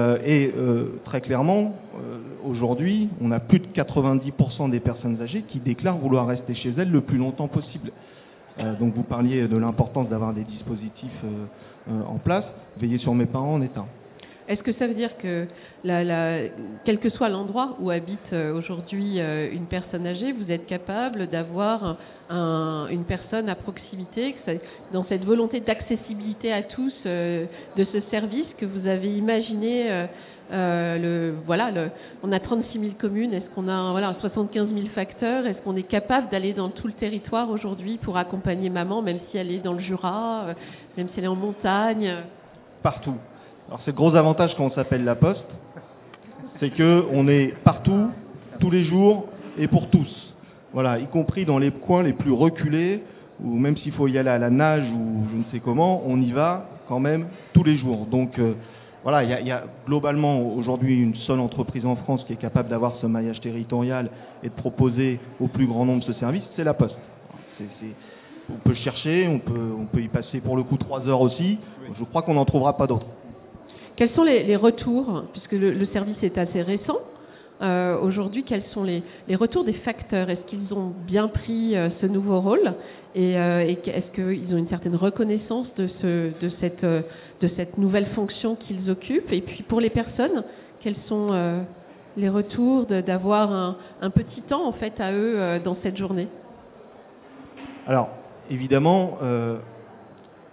Très clairement, aujourd'hui, on a plus de 90% des personnes âgées qui déclarent vouloir rester chez elles le plus longtemps possible. Donc vous parliez de l'importance d'avoir des dispositifs en place. Veiller sur mes parents en est un. Est-ce que ça veut dire que, quel que soit l'endroit où habite aujourd'hui une personne âgée, vous êtes capable d'avoir une personne à proximité, dans cette volonté d'accessibilité à tous de ce service que vous avez imaginé on a 36 000 communes, est-ce qu'on a 75 000 facteurs, est-ce qu'on est capable d'aller dans tout le territoire aujourd'hui pour accompagner maman, même si elle est dans le Jura, même si elle est en montagne? Partout. Alors c'est le gros avantage quand on s'appelle La Poste, c'est que on est partout, tous les jours et pour tous. Voilà, y compris dans les coins les plus reculés, ou même s'il faut y aller à la nage ou je ne sais comment, on y va quand même tous les jours. Donc voilà, il y a globalement aujourd'hui une seule entreprise en France qui est capable d'avoir ce maillage territorial et de proposer au plus grand nombre ce service, c'est La Poste. On peut chercher, on peut y passer pour le coup 3 heures aussi. Je crois qu'on n'en trouvera pas d'autres. Quels sont les retours, puisque le service est assez récent aujourd'hui, quels sont les retours des facteurs? Est-ce qu'ils ont bien pris ce nouveau rôle et est-ce qu'ils ont une certaine reconnaissance de cette nouvelle fonction qu'ils occupent? Et puis pour les personnes, quels sont les retours d'avoir un petit temps en fait à eux dans cette journée? Alors évidemment,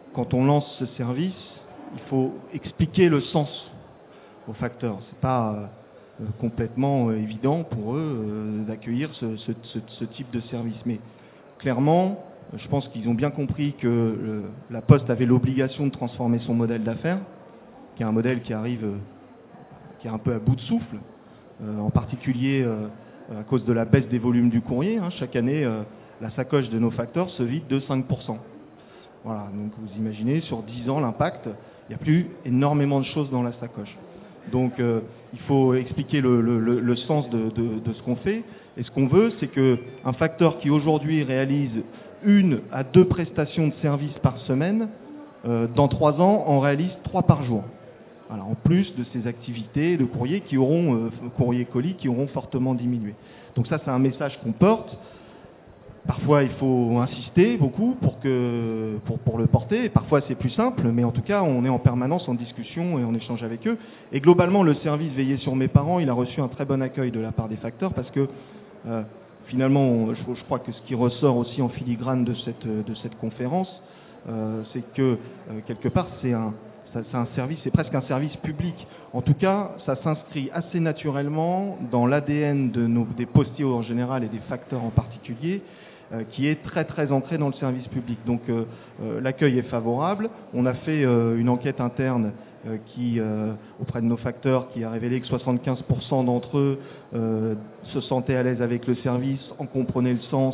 quand on lance ce service, il faut expliquer le sens aux facteurs. C'est pas complètement évident pour eux d'accueillir ce type de service. Mais clairement, je pense qu'ils ont bien compris que la Poste avait l'obligation de transformer son modèle d'affaires, qui est un modèle qui arrive, qui est un peu à bout de souffle, en particulier à cause de la baisse des volumes du courrier. Chaque année, la sacoche de nos facteurs se vide de 5%. Voilà, donc vous imaginez, sur 10 ans, l'impact, il n'y a plus énormément de choses dans la sacoche. Donc il faut expliquer le sens de ce qu'on fait. Et ce qu'on veut, c'est qu'un facteur qui aujourd'hui réalise 1 à 2 prestations de services par semaine, dans 3 ans, en réalise 3 par jour. Voilà, en plus de ces activités de courrier colis qui auront fortement diminué. Donc ça, c'est un message qu'on porte. Parfois, il faut insister beaucoup pour le porter. Et parfois, c'est plus simple. Mais en tout cas, on est en permanence en discussion et en échange avec eux. Et globalement, le service Veiller sur mes parents, il a reçu un très bon accueil de la part des facteurs parce que finalement, je crois que ce qui ressort aussi en filigrane de cette conférence, c'est que quelque part, c'est un service, c'est presque un service public. En tout cas, ça s'inscrit assez naturellement dans l'ADN des postiers en général et des facteurs en particulier, qui est très très ancré dans le service public. Donc l'accueil est favorable. On a fait une enquête interne auprès de nos facteurs qui a révélé que 75% d'entre eux se sentaient à l'aise avec le service, en comprenaient le sens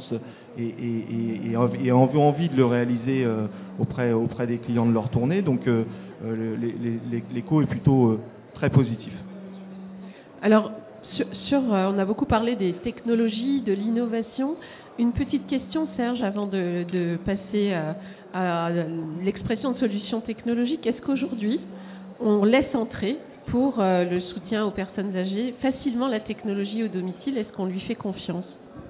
et avaient envie de le réaliser auprès des clients de leur tournée. Donc l'écho est plutôt très positif. Alors, on a beaucoup parlé des technologies, de l'innovation. Une petite question, Serge, avant de passer à l'expression de solutions technologiques. Est-ce qu'aujourd'hui, on laisse entrer pour le soutien aux personnes âgées facilement la technologie au domicile? Est-ce qu'on lui fait confiance?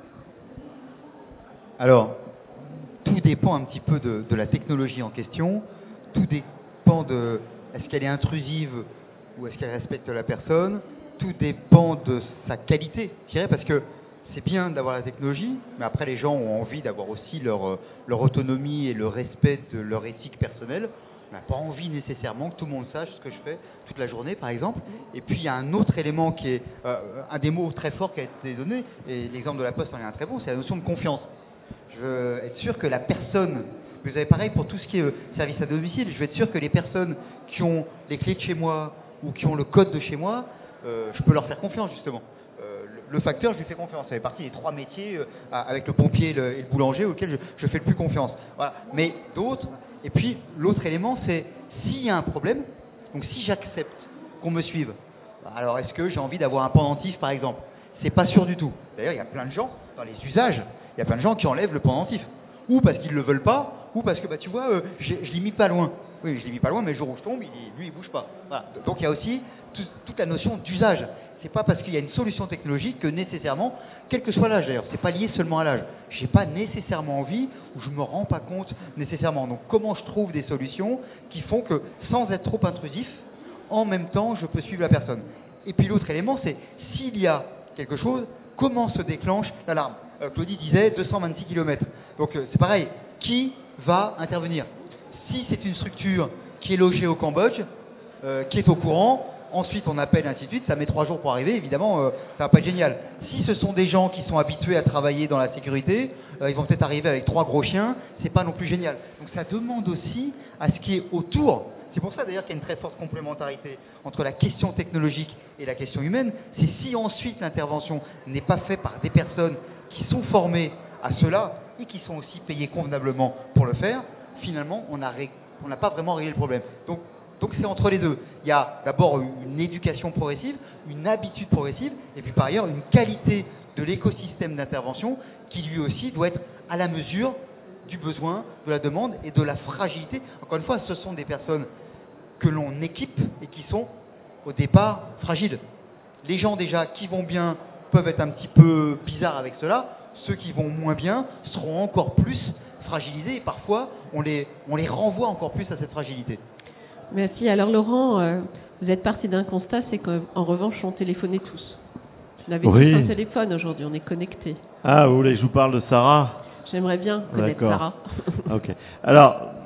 Alors, tout dépend un petit peu de la technologie en question. Tout dépend de est-ce qu'elle est intrusive ou est-ce qu'elle respecte la personne. Tout dépend de sa qualité, je dirais, parce que c'est bien d'avoir la technologie, mais après les gens ont envie d'avoir aussi leur autonomie et le respect de leur éthique personnelle. On n'a pas envie nécessairement que tout le monde sache ce que je fais toute la journée, par exemple. Et puis il y a un autre élément qui est un des mots très forts qui a été donné, et l'exemple de la Poste en est un très bon, c'est la notion de confiance. Je veux être sûr que la personne, vous avez pareil pour tout ce qui est service à domicile, je veux être sûr que les personnes qui ont les clés de chez moi ou qui ont le code de chez moi, je peux leur faire confiance justement. Le facteur, je lui fais confiance. Ça fait partie des 3 métiers avec le pompier et le boulanger auxquels je fais le plus confiance. Voilà. Mais d'autres, et puis l'autre élément, c'est s'il y a un problème, donc si j'accepte qu'on me suive, alors est-ce que j'ai envie d'avoir un pendentif par exemple? C'est pas sûr du tout. D'ailleurs, il y a plein de gens, dans les usages, il y a plein de gens qui enlèvent le pendentif. Ou parce qu'ils le veulent pas, ou parce que tu vois, je l'ai mis pas loin. Oui, je l'ai mis pas loin, mais le jour où je tombe, lui il bouge pas. Voilà. Donc il y a aussi toute la notion d'usage. C'est pas parce qu'il y a une solution technologique que nécessairement, quel que soit l'âge d'ailleurs, c'est pas lié seulement à l'âge. J'ai pas nécessairement envie ou je me rends pas compte nécessairement. Donc comment je trouve des solutions qui font que sans être trop intrusif, en même temps je peux suivre la personne. Et puis l'autre élément, c'est s'il y a quelque chose, comment se déclenche l'alarme. Claudie disait 226 km. Donc c'est pareil, qui va intervenir? Si c'est une structure qui est logée au Cambodge, qui est au courant, ensuite on appelle, ainsi de suite, ça met 3 jours pour arriver, évidemment, ça va pas être génial. Si ce sont des gens qui sont habitués à travailler dans la sécurité, ils vont peut-être arriver avec 3 gros chiens, c'est pas non plus génial. Donc ça demande aussi à ce qui est autour. C'est pour ça d'ailleurs qu'il y a une très forte complémentarité entre la question technologique et la question humaine. C'est si ensuite l'intervention n'est pas faite par des personnes qui sont formées à cela et qui sont aussi payées convenablement pour le faire, finalement on n'a pas vraiment réglé le problème. Donc c'est entre les deux. Il y a d'abord une éducation progressive, une habitude progressive, et puis par ailleurs une qualité de l'écosystème d'intervention qui lui aussi doit être à la mesure du besoin, de la demande et de la fragilité. Encore une fois, ce sont des personnes que l'on équipe et qui sont au départ fragiles. Les gens déjà qui vont bien peuvent être un petit peu bizarres avec cela, ceux qui vont moins bien seront encore plus fragilisés et parfois on les renvoie encore plus à cette fragilité. Merci. Alors Laurent, vous êtes parti d'un constat, c'est qu'en revanche, on téléphonait tous. On avait tous un téléphone aujourd'hui, on est connectés. Ah, vous voulez que je vous parle de Sarah? J'aimerais bien connaître Sarah. Ok. Alors,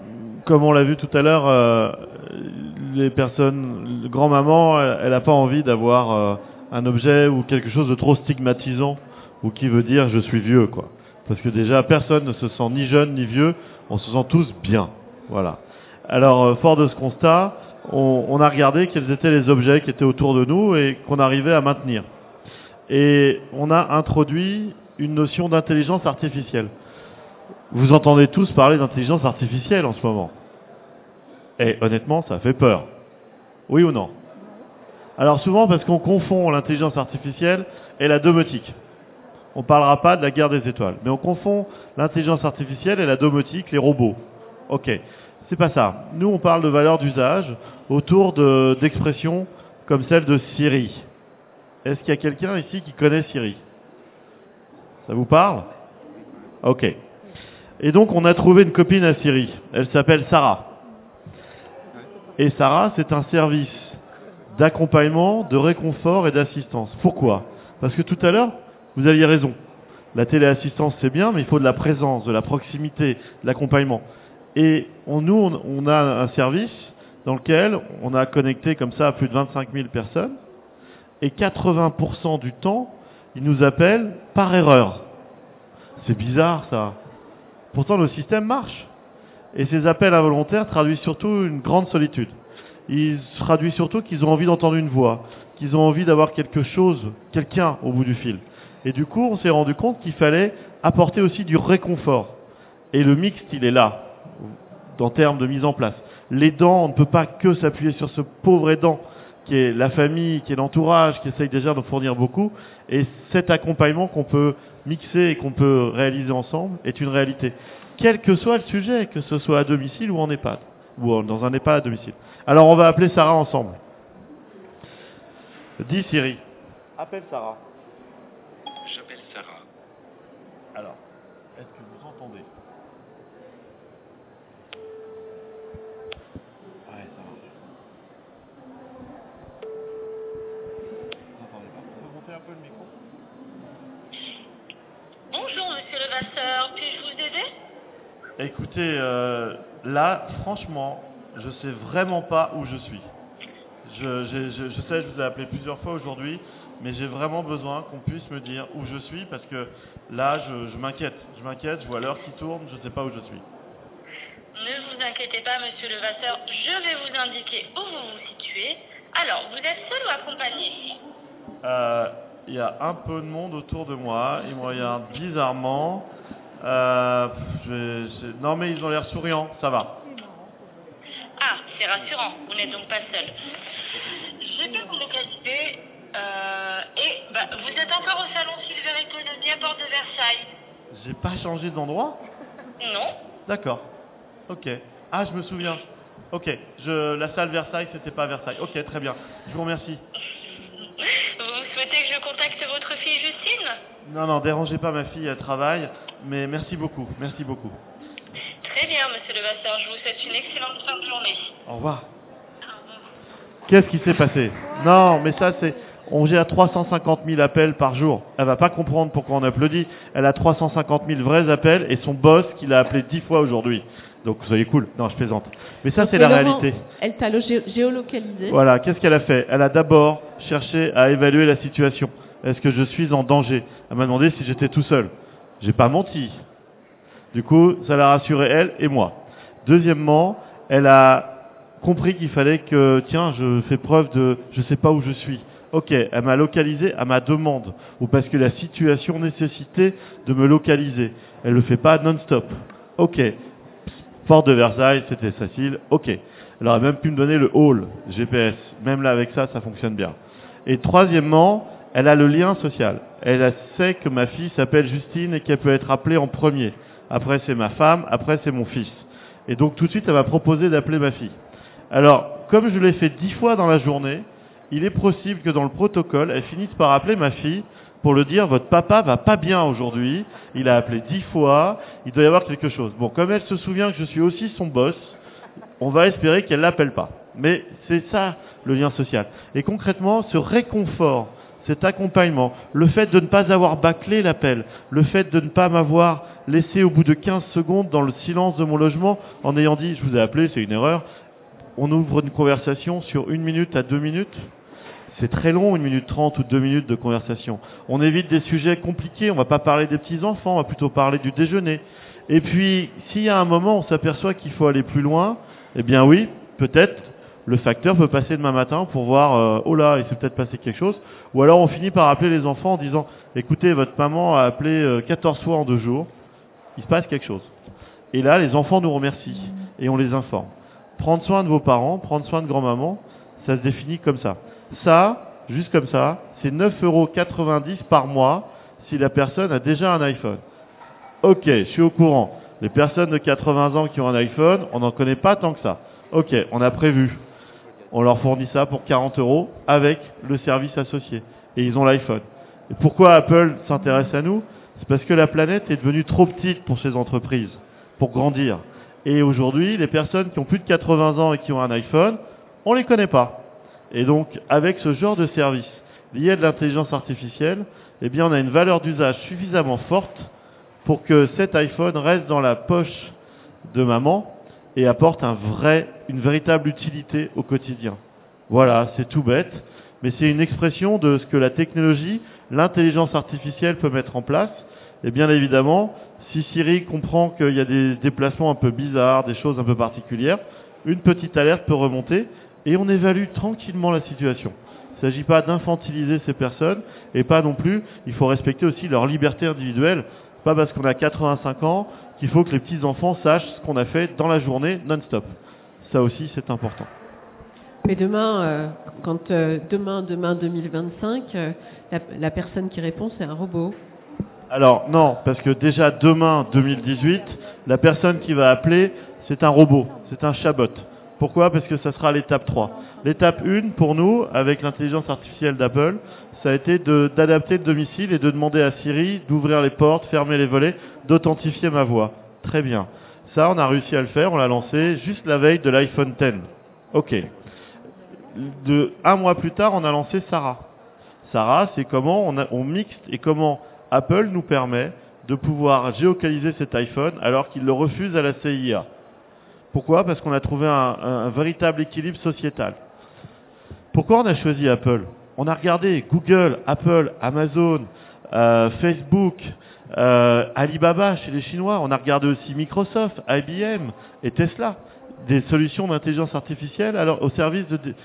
comme on l'a vu tout à l'heure, les personnes, grand-maman, elle n'a pas envie d'avoir un objet ou quelque chose de trop stigmatisant ou qui veut dire je suis vieux, quoi. Parce que déjà, personne ne se sent ni jeune ni vieux, on se sent tous bien. Voilà. Alors, fort de ce constat, on a regardé quels étaient les objets qui étaient autour de nous et qu'on arrivait à maintenir. Et on a introduit une notion d'intelligence artificielle. Vous entendez tous parler d'intelligence artificielle en ce moment. Et honnêtement, ça fait peur. Oui ou non? Alors souvent parce qu'on confond l'intelligence artificielle et la domotique. On ne parlera pas de la guerre des étoiles, mais on confond l'intelligence artificielle et la domotique, les robots. Ok, c'est pas ça. Nous, on parle de valeurs d'usage autour d'expressions comme celle de Siri. Est-ce qu'il y a quelqu'un ici qui connaît Siri? Ça vous parle? Ok. Et donc, on a trouvé une copine à Siri. Elle s'appelle Sarah. Et Sarah, c'est un service d'accompagnement, de réconfort et d'assistance. Pourquoi? Parce que tout à l'heure, vous aviez raison. La téléassistance, c'est bien, mais il faut de la présence, de la proximité, de l'accompagnement. Et nous, on a un service dans lequel on a connecté comme ça à plus de 25 000 personnes. Et 80% du temps, ils nous appellent par erreur. C'est bizarre, ça. Pourtant, le système marche. Et ces appels involontaires traduisent surtout une grande solitude. Ils traduisent surtout qu'ils ont envie d'entendre une voix, qu'ils ont envie d'avoir quelque chose, quelqu'un au bout du fil. Et du coup, on s'est rendu compte qu'il fallait apporter aussi du réconfort. Et le mixte, il est là, en termes de mise en place. L'aidant, on ne peut pas que s'appuyer sur ce pauvre aidant, qui est la famille, qui est l'entourage, qui essaye déjà de fournir beaucoup. Et cet accompagnement qu'on peut mixer et qu'on peut réaliser ensemble est une réalité. Quel que soit le sujet, que ce soit à domicile ou en EHPAD, ou dans un EHPAD à domicile. Alors on va appeler Sarah ensemble. Dis Siri. Appelle Sarah. J'appelle Sarah. Alors, est-ce que vous entendez? Ouais, ça marche. Vous entendez pas? Vous pouvez monter un peu le micro? Bonjour Monsieur Levasseur, puis-je vous aider? Écoutez, là, franchement, je sais vraiment pas où je suis. Je sais, je vous ai appelé plusieurs fois aujourd'hui, mais j'ai vraiment besoin qu'on puisse me dire où je suis parce que là, je m'inquiète. Je m'inquiète, je vois l'heure qui tourne, je ne sais pas où je suis. Ne vous inquiétez pas Monsieur Levasseur, je vais vous indiquer où vous vous situez. Alors, vous êtes seul ou accompagné? Il y a un peu de monde autour de moi, ils me regardent bizarrement. Non mais ils ont l'air souriants, ça va. Ah, c'est rassurant, vous n'êtes donc pas seul. Je peux vous localiser. Vous êtes encore au salon Silver Economy à Porte de Versailles? J'ai pas changé d'endroit? Non. D'accord. Ok. Ah, je me souviens. Ok. La salle Versailles, c'était pas Versailles. Ok, très bien. Je vous remercie. Vous souhaitez que je contacte votre fille Justine? Non, dérangez pas ma fille, elle travaille. Mais merci beaucoup. Merci beaucoup. Très bien, Monsieur Levasseur, je vous souhaite une excellente fin de journée. Au revoir. Qu'est-ce qui s'est passé? Non, mais ça c'est... On gère 350 000 appels par jour. Elle va pas comprendre pourquoi on applaudit. Elle a 350 000 vrais appels et son boss qui l'a appelé 10 fois aujourd'hui. Donc soyez cool. Non, je plaisante. Mais ça c'est la réalité. Elle t'a géolocalisé. Voilà. Qu'est-ce qu'elle a fait? Elle a d'abord cherché à évaluer la situation. Est-ce que je suis en danger? Elle m'a demandé si j'étais tout seul. J'ai pas menti. Du coup, ça l'a rassuré elle et moi. Deuxièmement, elle a compris qu'il fallait que, tiens, je fais preuve de, je sais pas où je suis. Ok, elle m'a localisé à ma demande, ou parce que la situation nécessitait de me localiser. Elle le fait pas non-stop. Ok. Porte de Versailles, c'était facile. Ok. Elle aurait même pu me donner le hall GPS. Même là, avec ça, ça fonctionne bien. Et troisièmement, elle a le lien social. Elle sait que ma fille s'appelle Justine et qu'elle peut être appelée en premier. Après, c'est ma femme. Après, c'est mon fils. Et donc, tout de suite, elle m'a proposé d'appeler ma fille. Alors, comme je l'ai fait 10 fois dans la journée, il est possible que dans le protocole, elle finisse par appeler ma fille pour le dire, votre papa va pas bien aujourd'hui, il a appelé 10 fois, il doit y avoir quelque chose. Bon, comme elle se souvient que je suis aussi son boss, on va espérer qu'elle l'appelle pas. Mais c'est ça, le lien social. Et concrètement, ce réconfort, cet accompagnement, le fait de ne pas avoir bâclé l'appel, le fait de ne pas m'avoir laissé au bout de 15 secondes dans le silence de mon logement en ayant dit « je vous ai appelé, c'est une erreur », on ouvre une conversation sur 1 minute à 2 minutes. C'est très long, 1 minute 30 ou 2 minutes de conversation. On évite des sujets compliqués, on va pas parler des petits-enfants, on va plutôt parler du déjeuner. Et puis, s'il y a un moment où on s'aperçoit qu'il faut aller plus loin, eh bien oui, peut-être, le facteur peut passer demain matin pour voir, oh là, il s'est peut-être passé quelque chose. Ou alors on finit par appeler les enfants en disant, écoutez, votre maman a appelé 14 fois en 2 jours, il se passe quelque chose. Et là, les enfants nous remercient et on les informe. Prendre soin de vos parents, prendre soin de grand-maman, ça se définit comme ça. Ça, juste comme ça, c'est 9,90 € par mois si la personne a déjà un iPhone. Ok, je suis au courant. Les personnes de 80 ans qui ont un iPhone, on n'en connaît pas tant que ça. Ok, on a prévu. On leur fournit ça pour 40 € avec le service associé. Et ils ont l'iPhone. Et pourquoi Apple s'intéresse à nous? C'est parce que la planète est devenue trop petite pour ces entreprises, pour grandir. Et aujourd'hui, les personnes qui ont plus de 80 ans et qui ont un iPhone, on les connaît pas. Et donc, avec ce genre de service lié à de l'intelligence artificielle, eh bien, on a une valeur d'usage suffisamment forte pour que cet iPhone reste dans la poche de maman et apporte une véritable utilité au quotidien. Voilà, c'est tout bête, mais c'est une expression de ce que la technologie, l'intelligence artificielle peut mettre en place. Et bien évidemment, si Siri comprend qu'il y a des déplacements un peu bizarres, des choses un peu particulières, une petite alerte peut remonter et on évalue tranquillement la situation. Il ne s'agit pas d'infantiliser ces personnes et pas non plus, il faut respecter aussi leur liberté individuelle. Pas parce qu'on a 85 ans qu'il faut que les petits-enfants sachent ce qu'on a fait dans la journée non-stop. Ça aussi, c'est important. Mais demain, demain 2025, la personne qui répond, c'est un robot. Alors non, parce que déjà demain 2018, la personne qui va appeler, c'est un robot, c'est un chatbot. Pourquoi? Parce que ça sera l'étape 3. L'étape 1 pour nous, avec l'intelligence artificielle d'Apple, ça a été d'adapter le domicile et de demander à Siri d'ouvrir les portes, fermer les volets, d'authentifier ma voix. Très bien. Ça, on a réussi à le faire, on l'a lancé juste la veille de l'iPhone X. Ok. 1 mois plus tard, on a lancé Sarah. Sarah, c'est comment on mixte et comment Apple nous permet de pouvoir géolocaliser cet iPhone alors qu'il le refuse à la CIA. Pourquoi? Parce qu'on a trouvé un véritable équilibre sociétal. Pourquoi on a choisi Apple? On a regardé Google, Apple, Amazon, Facebook, Alibaba chez les Chinois. On a regardé aussi Microsoft, IBM et Tesla. Des solutions d'intelligence artificielle au service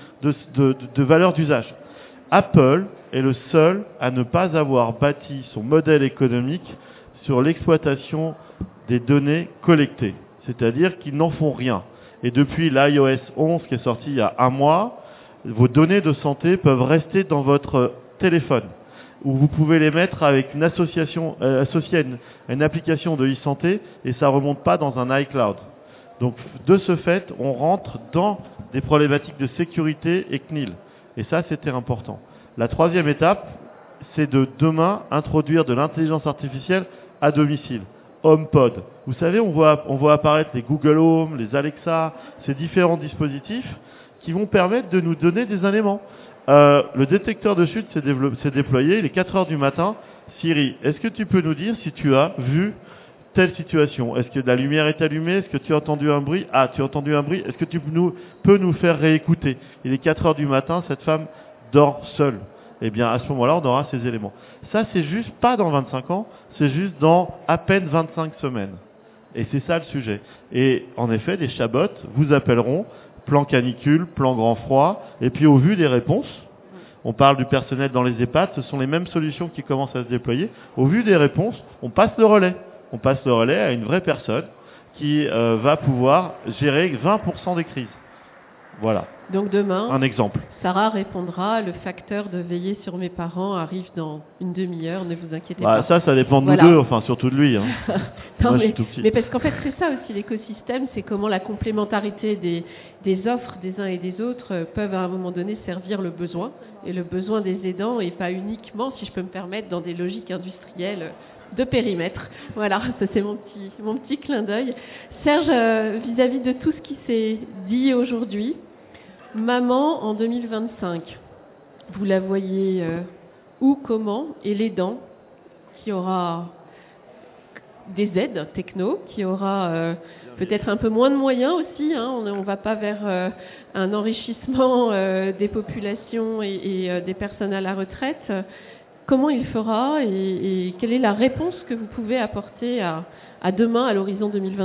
de valeurs d'usage. Apple est le seul à ne pas avoir bâti son modèle économique sur l'exploitation des données collectées. C'est-à-dire qu'ils n'en font rien. Et depuis l'iOS 11 qui est sorti il y a 1 mois, vos données de santé peuvent rester dans votre téléphone, où vous pouvez les mettre avec une association associée à une application de e-santé et ça remonte pas dans un iCloud. Donc de ce fait, on rentre dans des problématiques de sécurité et CNIL. Et ça, c'était important. La 3e étape, c'est de demain introduire de l'intelligence artificielle à domicile. HomePod. Vous savez, on voit apparaître les Google Home, les Alexa, ces différents dispositifs qui vont permettre de nous donner des éléments. Le détecteur de chute s'est déployé, il est 4 heures du matin. Siri, est-ce que tu peux nous dire si tu as vu telle situation? Est-ce que la lumière est allumée? Est-ce que tu as entendu un bruit? Ah, tu as entendu un bruit. Est-ce que tu peux nous faire réécouter? Il est 4 heures du matin, cette femme dort seule. Eh bien, à ce moment-là, on aura ces éléments. Ça, c'est juste pas dans 25 ans, c'est juste dans à peine 25 semaines. Et c'est ça le sujet. Et en effet, les chatbots vous appelleront plan canicule, plan grand froid, et puis au vu des réponses, on parle du personnel dans les EHPAD, ce sont les mêmes solutions qui commencent à se déployer. Au vu des réponses, on passe le relais. On passe le relais à une vraie personne qui va pouvoir gérer 20% des crises. Voilà. Donc demain, un exemple. Sarah répondra, le facteur de veiller sur mes parents arrive dans une demi-heure, ne vous inquiétez pas. Ça dépend de nous deux, enfin surtout de lui. Hein. Non, moi, mais, je suis tout petit. Mais parce qu'en fait c'est ça aussi l'écosystème, c'est comment la complémentarité des offres des uns et des autres peuvent à un moment donné servir le besoin, et le besoin des aidants et pas uniquement, si je peux me permettre, dans des logiques industrielles de périmètre. Voilà, ça c'est mon petit clin d'œil. Serge, vis-à-vis de tout ce qui s'est dit aujourd'hui, maman en 2025, vous la voyez où, comment, et l'aidant qui aura des aides techno, qui aura peut-être un peu moins de moyens aussi, hein, on ne va pas vers un enrichissement des populations et des personnes à la retraite. Comment il fera et quelle est la réponse que vous pouvez apporter à demain, à l'horizon 2025 ?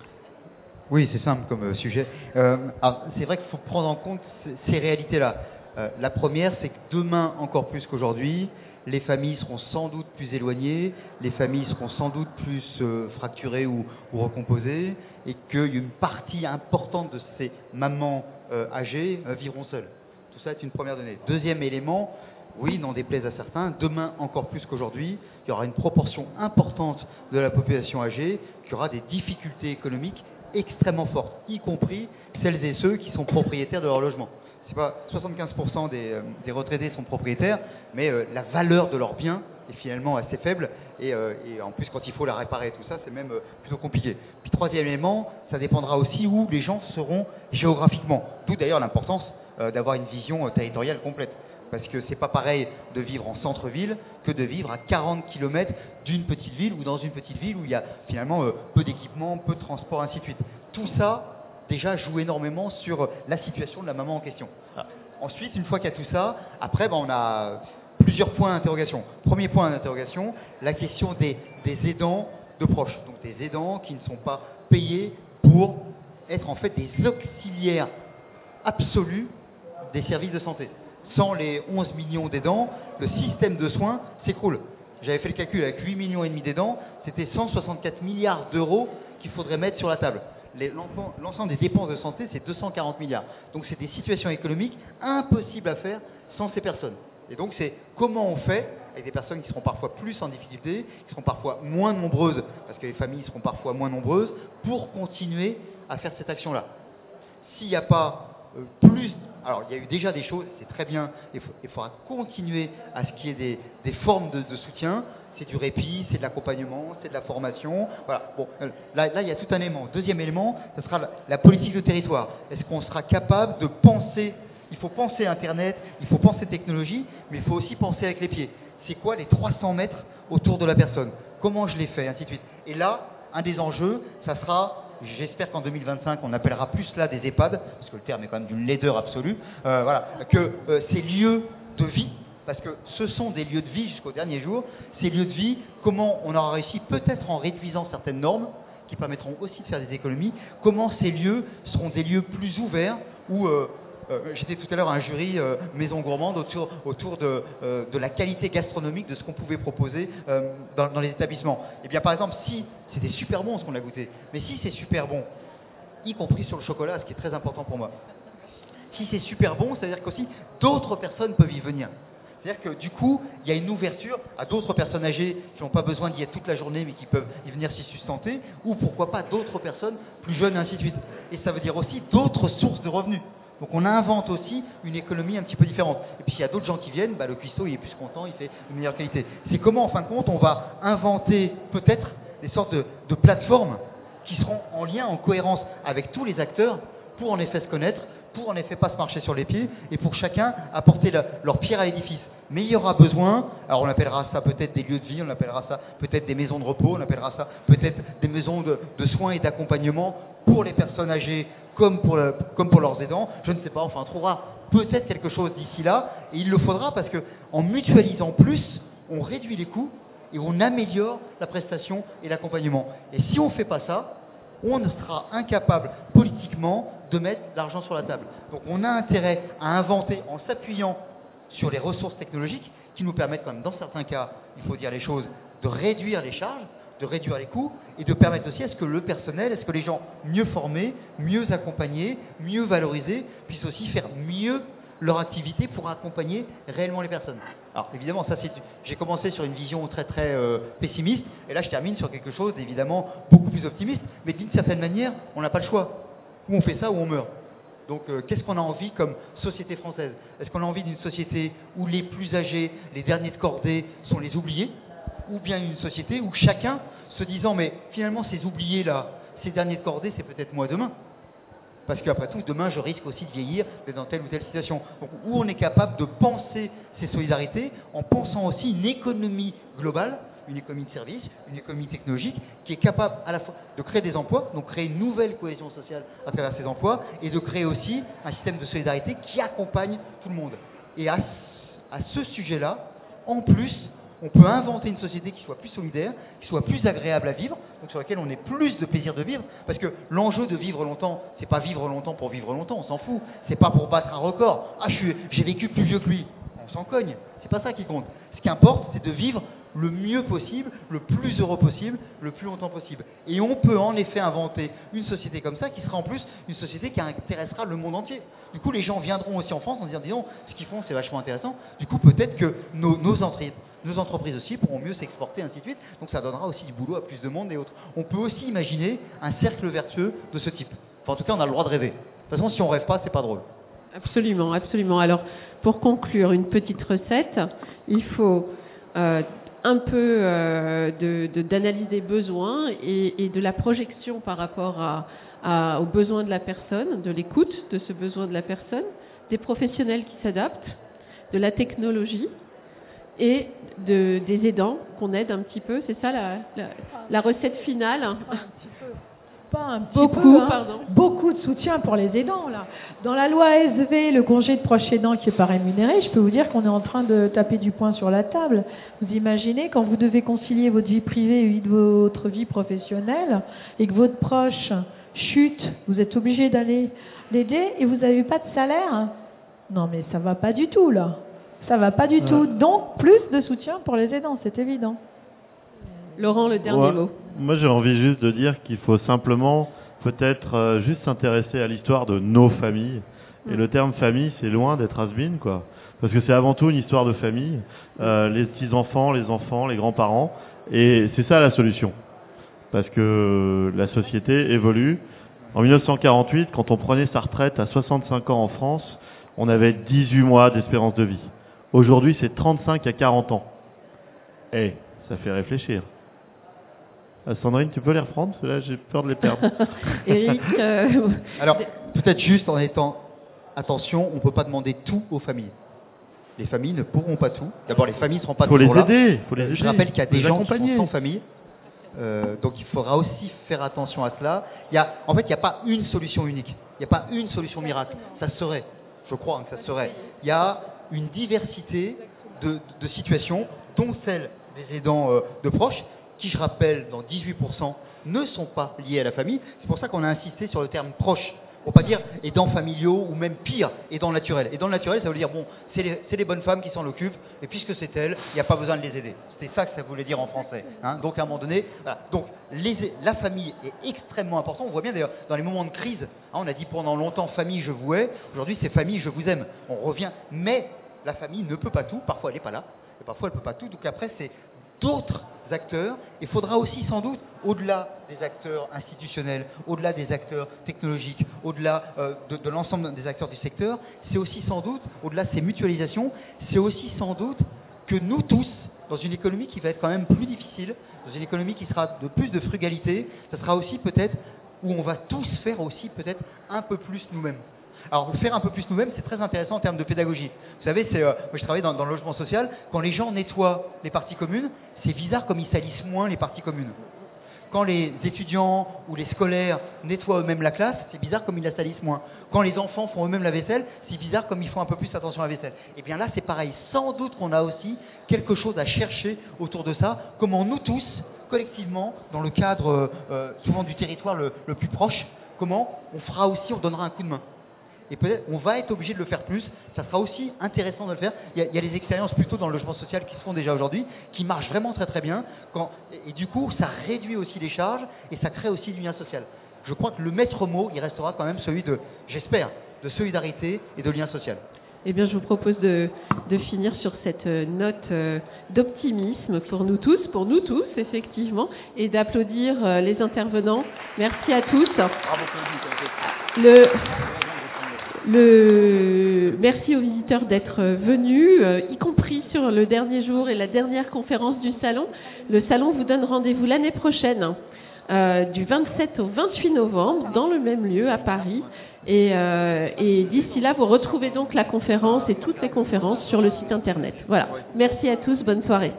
Oui, c'est simple comme sujet. Alors, c'est vrai qu'il faut prendre en compte ces réalités-là. La première, c'est que demain, encore plus qu'aujourd'hui, les familles seront sans doute plus éloignées, les familles seront sans doute plus fracturées ou recomposées, et qu'il y a une partie importante de ces mamans âgées vivront seules. Tout ça est une première donnée. Deuxième élément, oui, n'en déplaise à certains, demain encore plus qu'aujourd'hui, il y aura une proportion importante de la population âgée qui aura des difficultés économiques extrêmement fortes, y compris celles et ceux qui sont propriétaires de leur logement. C'est pas 75% des retraités sont propriétaires, mais la valeur de leurs biens est finalement assez faible, et en plus quand il faut la réparer, tout ça, c'est même plutôt compliqué. Puis troisième élément, ça dépendra aussi où les gens seront géographiquement. D'où d'ailleurs l'importance d'avoir une vision territoriale complète. Parce que c'est pas pareil de vivre en centre-ville que de vivre à 40 km d'une petite ville ou dans une petite ville où il y a finalement peu d'équipements, peu de transport, ainsi de suite. Tout ça, déjà, joue énormément sur la situation de la maman en question. Ensuite, une fois qu'il y a tout ça, après, on a plusieurs points d'interrogation. Premier point d'interrogation, la question des aidants de proches. Donc des aidants qui ne sont pas payés pour être en fait des auxiliaires absolus des services de santé. Sans les 11 millions d'aidants, le système de soins s'écroule. J'avais fait le calcul avec 8,5 millions d'aidants, c'était 164 milliards d'euros qu'il faudrait mettre sur la table. L'ensemble des dépenses de santé, c'est 240 milliards. Donc c'est des situations économiques impossibles à faire sans ces personnes. Et donc c'est comment on fait avec des personnes qui seront parfois plus en difficulté, qui seront parfois moins nombreuses, parce que les familles seront parfois moins nombreuses, pour continuer à faire cette action-là. S'il n'y a pas plus... Alors, il y a eu déjà des choses, c'est très bien, il faudra continuer à ce qu'il y ait des formes de soutien. C'est du répit, c'est de l'accompagnement, c'est de la formation. Voilà. Bon, là, il y a tout un élément. Deuxième élément, ce sera la politique de territoire. Est-ce qu'on sera capable de penser... Il faut penser Internet, il faut penser technologie, mais il faut aussi penser avec les pieds. C'est quoi les 300 mètres autour de la personne? Comment je les fais, ainsi de suite. Et là, un des enjeux, ça sera... J'espère qu'en 2025, on appellera plus cela des EHPAD, parce que le terme est quand même d'une laideur absolue, voilà, que ces lieux de vie, parce que ce sont des lieux de vie jusqu'au dernier jour, ces lieux de vie, comment on aura réussi, peut-être en réduisant certaines normes, qui permettront aussi de faire des économies, comment ces lieux seront des lieux plus ouverts, où j'étais tout à l'heure à un jury maison gourmande autour de la qualité gastronomique de ce qu'on pouvait proposer dans les établissements. Et bien par exemple, si c'était super bon ce qu'on a goûté, mais si c'est super bon, y compris sur le chocolat, ce qui est très important pour moi, si c'est super bon, c'est-à-dire qu'aussi d'autres personnes peuvent y venir. C'est-à-dire que du coup, il y a une ouverture à d'autres personnes âgées qui n'ont pas besoin d'y être toute la journée mais qui peuvent y venir s'y sustenter, ou pourquoi pas d'autres personnes plus jeunes, et ainsi de suite. Et ça veut dire aussi d'autres sources de revenus. Donc on invente aussi une économie un petit peu différente. Et puis s'il y a d'autres gens qui viennent, le cuistot il est plus content, il fait une meilleure qualité. C'est comment en fin de compte on va inventer peut-être des sortes de plateformes qui seront en lien, en cohérence avec tous les acteurs pour en effet se connaître, pour en effet pas se marcher sur les pieds et pour chacun apporter leur pierre à l'édifice. Mais il y aura besoin, alors on appellera ça peut-être des lieux de vie, on appellera ça peut-être des maisons de repos, on appellera ça peut-être des maisons de soins et d'accompagnement pour les personnes âgées comme pour leurs aidants, je ne sais pas, enfin on trouvera peut-être quelque chose d'ici là, et il le faudra parce que en mutualisant plus, on réduit les coûts et on améliore la prestation et l'accompagnement. Et si on ne fait pas ça, on sera incapable politiquement de mettre l'argent sur la table. Donc on a intérêt à inventer en s'appuyant sur les ressources technologiques qui nous permettent quand même, dans certains cas, il faut dire les choses, de réduire les charges, de réduire les coûts et de permettre aussi à ce que le personnel, est-ce que les gens mieux formés, mieux accompagnés, mieux valorisés, puissent aussi faire mieux leur activité pour accompagner réellement les personnes. Alors évidemment, ça j'ai commencé sur une vision très très pessimiste et là je termine sur quelque chose d'évidemment beaucoup plus optimiste, mais d'une certaine manière, on n'a pas le choix. Ou on fait ça ou on meurt. Donc qu'est-ce qu'on a envie comme société française? Est-ce qu'on a envie d'une société où les plus âgés, les derniers de cordée sont les oubliés? Ou bien une société où chacun se disant mais finalement ces oubliés là, ces derniers de cordée, c'est peut-être moi demain. parce qu'après tout, demain, je risque aussi de vieillir, d'être dans telle ou telle situation. Donc, où on est capable de penser ces solidarités en pensant aussi une économie globale, une économie de services, une économie technologique, qui est capable à la fois de créer des emplois, donc créer une nouvelle cohésion sociale à travers ces emplois, et de créer aussi un système de solidarité qui accompagne tout le monde. Et à ce sujet-là, en plus, on peut inventer une société qui soit plus solidaire, qui soit plus agréable à vivre, donc sur laquelle on ait plus de plaisir de vivre, parce que l'enjeu de vivre longtemps, c'est pas vivre longtemps pour vivre longtemps, on s'en fout, c'est pas pour battre un record, j'ai vécu plus vieux que lui, on s'en cogne, c'est pas ça qui compte. Ce qui importe, c'est de vivre le mieux possible, le plus heureux possible, le plus longtemps possible. Et on peut en effet inventer une société comme ça, qui sera en plus une société qui intéressera le monde entier. Du coup, les gens viendront aussi en France en se disant, disons, ce qu'ils font, c'est vachement intéressant. Du coup, peut-être que nos entreprises aussi pourront mieux s'exporter, ainsi de suite. Donc ça donnera aussi du boulot à plus de monde et autres. On peut aussi imaginer un cercle vertueux de ce type. Enfin, en tout cas, on a le droit de rêver. De toute façon, si on rêve pas, c'est pas drôle. Absolument, absolument. Alors, pour conclure, une petite recette, il faut un peu d'analyse des besoins et de la projection par rapport aux besoins de la personne, de l'écoute de ce besoin de la personne, des professionnels qui s'adaptent, de la technologie et des aidants qu'on aide un petit peu. C'est ça la recette finale. Pas un petit Beaucoup, peu, hein. pardon. Beaucoup de soutien pour les aidants là. Dans la loi ASV, le congé de proche aidant qui n'est pas rémunéré, je peux vous dire qu'on est en train de taper du poing sur la table. Vous imaginez quand vous devez concilier votre vie privée et votre vie professionnelle et que votre proche chute, vous êtes obligé d'aller l'aider et vous n'avez pas de salaire. Non mais ça va pas du tout là. Ça va pas du tout. Donc plus de soutien pour les aidants, c'est évident. Laurent, le dernier mot. Moi, j'ai envie juste de dire qu'il faut simplement peut-être juste s'intéresser à l'histoire de nos familles. Et le terme famille, c'est loin d'être has-been, quoi. Parce que c'est avant tout une histoire de famille. Les petits-enfants, les grands-parents. Et c'est ça la solution. Parce que la société évolue. En 1948, quand on prenait sa retraite à 65 ans en France, on avait 18 mois d'espérance de vie. Aujourd'hui, c'est 35 à 40 ans. Et ça fait réfléchir. Sandrine, tu peux les reprendre? Là, j'ai peur de les perdre. Eric, Alors, peut-être juste en étant attention, on ne peut pas demander tout aux familles. Les familles ne pourront pas tout. D'abord, les familles ne seront pas toujours là. Faut les aider. Je rappelle qu'il y a des gens qui accompagner. sont sans famille. Donc il faudra aussi faire attention à cela. En fait, il n'y a pas une solution unique. Il n'y a pas une solution miracle. Ça serait, je crois que ça serait. Il y a une diversité de situations, dont celle des aidants de proches, qui, je rappelle, dans 18%, ne sont pas liés à la famille. C'est pour ça qu'on a insisté sur le terme proche. Pour pas dire aidants familiaux ou même pire, aidants naturels. Aidants naturels, ça veut dire, bon, c'est les bonnes femmes qui s'en occupent, et puisque c'est elles, il n'y a pas besoin de les aider. C'était ça que ça voulait dire en français. Hein. Donc à un moment donné, voilà. Donc la famille est extrêmement importante. On voit bien d'ailleurs dans les moments de crise, hein, on a dit pendant longtemps famille je vous hais, aujourd'hui c'est famille je vous aime. On revient, mais la famille ne peut pas tout, parfois elle n'est pas là, et parfois elle ne peut pas tout, donc après c'est d'autres acteurs. Il faudra aussi sans doute, au-delà des acteurs institutionnels, au-delà des acteurs technologiques, au-delà de l'ensemble des acteurs du secteur, c'est aussi sans doute, au-delà de ces mutualisations, c'est aussi sans doute que nous tous, dans une économie qui va être quand même plus difficile, dans une économie qui sera de plus de frugalité, ça sera aussi peut-être où on va tous faire aussi peut-être un peu plus nous-mêmes. Alors, faire un peu plus nous-mêmes, c'est très intéressant en termes de pédagogie. Vous savez, moi je travaille dans le logement social, quand les gens nettoient les parties communes, c'est bizarre comme ils salissent moins les parties communes. Quand les étudiants ou les scolaires nettoient eux-mêmes la classe, c'est bizarre comme ils la salissent moins. Quand les enfants font eux-mêmes la vaisselle, c'est bizarre comme ils font un peu plus attention à la vaisselle. Et bien là, c'est pareil. Sans doute qu'on a aussi quelque chose à chercher autour de ça. Comment nous tous, collectivement, dans le cadre souvent du territoire le plus proche, comment on fera aussi, on donnera un coup de main. Et peut-être on va être obligé de le faire plus, ça sera aussi intéressant de le faire. Il y a des expériences plutôt dans le logement social qui se font déjà aujourd'hui, qui marchent vraiment très très bien, et du coup ça réduit aussi les charges et ça crée aussi du lien social. Je crois que le maître mot, il restera quand même celui de, j'espère, de solidarité et de lien social. Eh bien, je vous propose de finir sur cette note d'optimisme pour nous tous, effectivement, et d'applaudir les intervenants. Merci à tous. Bravo, Claudie. Merci aux visiteurs d'être venus, y compris sur le dernier jour et la dernière conférence du salon. Le salon vous donne rendez-vous l'année prochaine du 27 au 28 novembre dans le même lieu à Paris. Et d'ici là, vous retrouvez donc la conférence et toutes les conférences sur le site internet. Voilà. Merci à tous. Bonne soirée.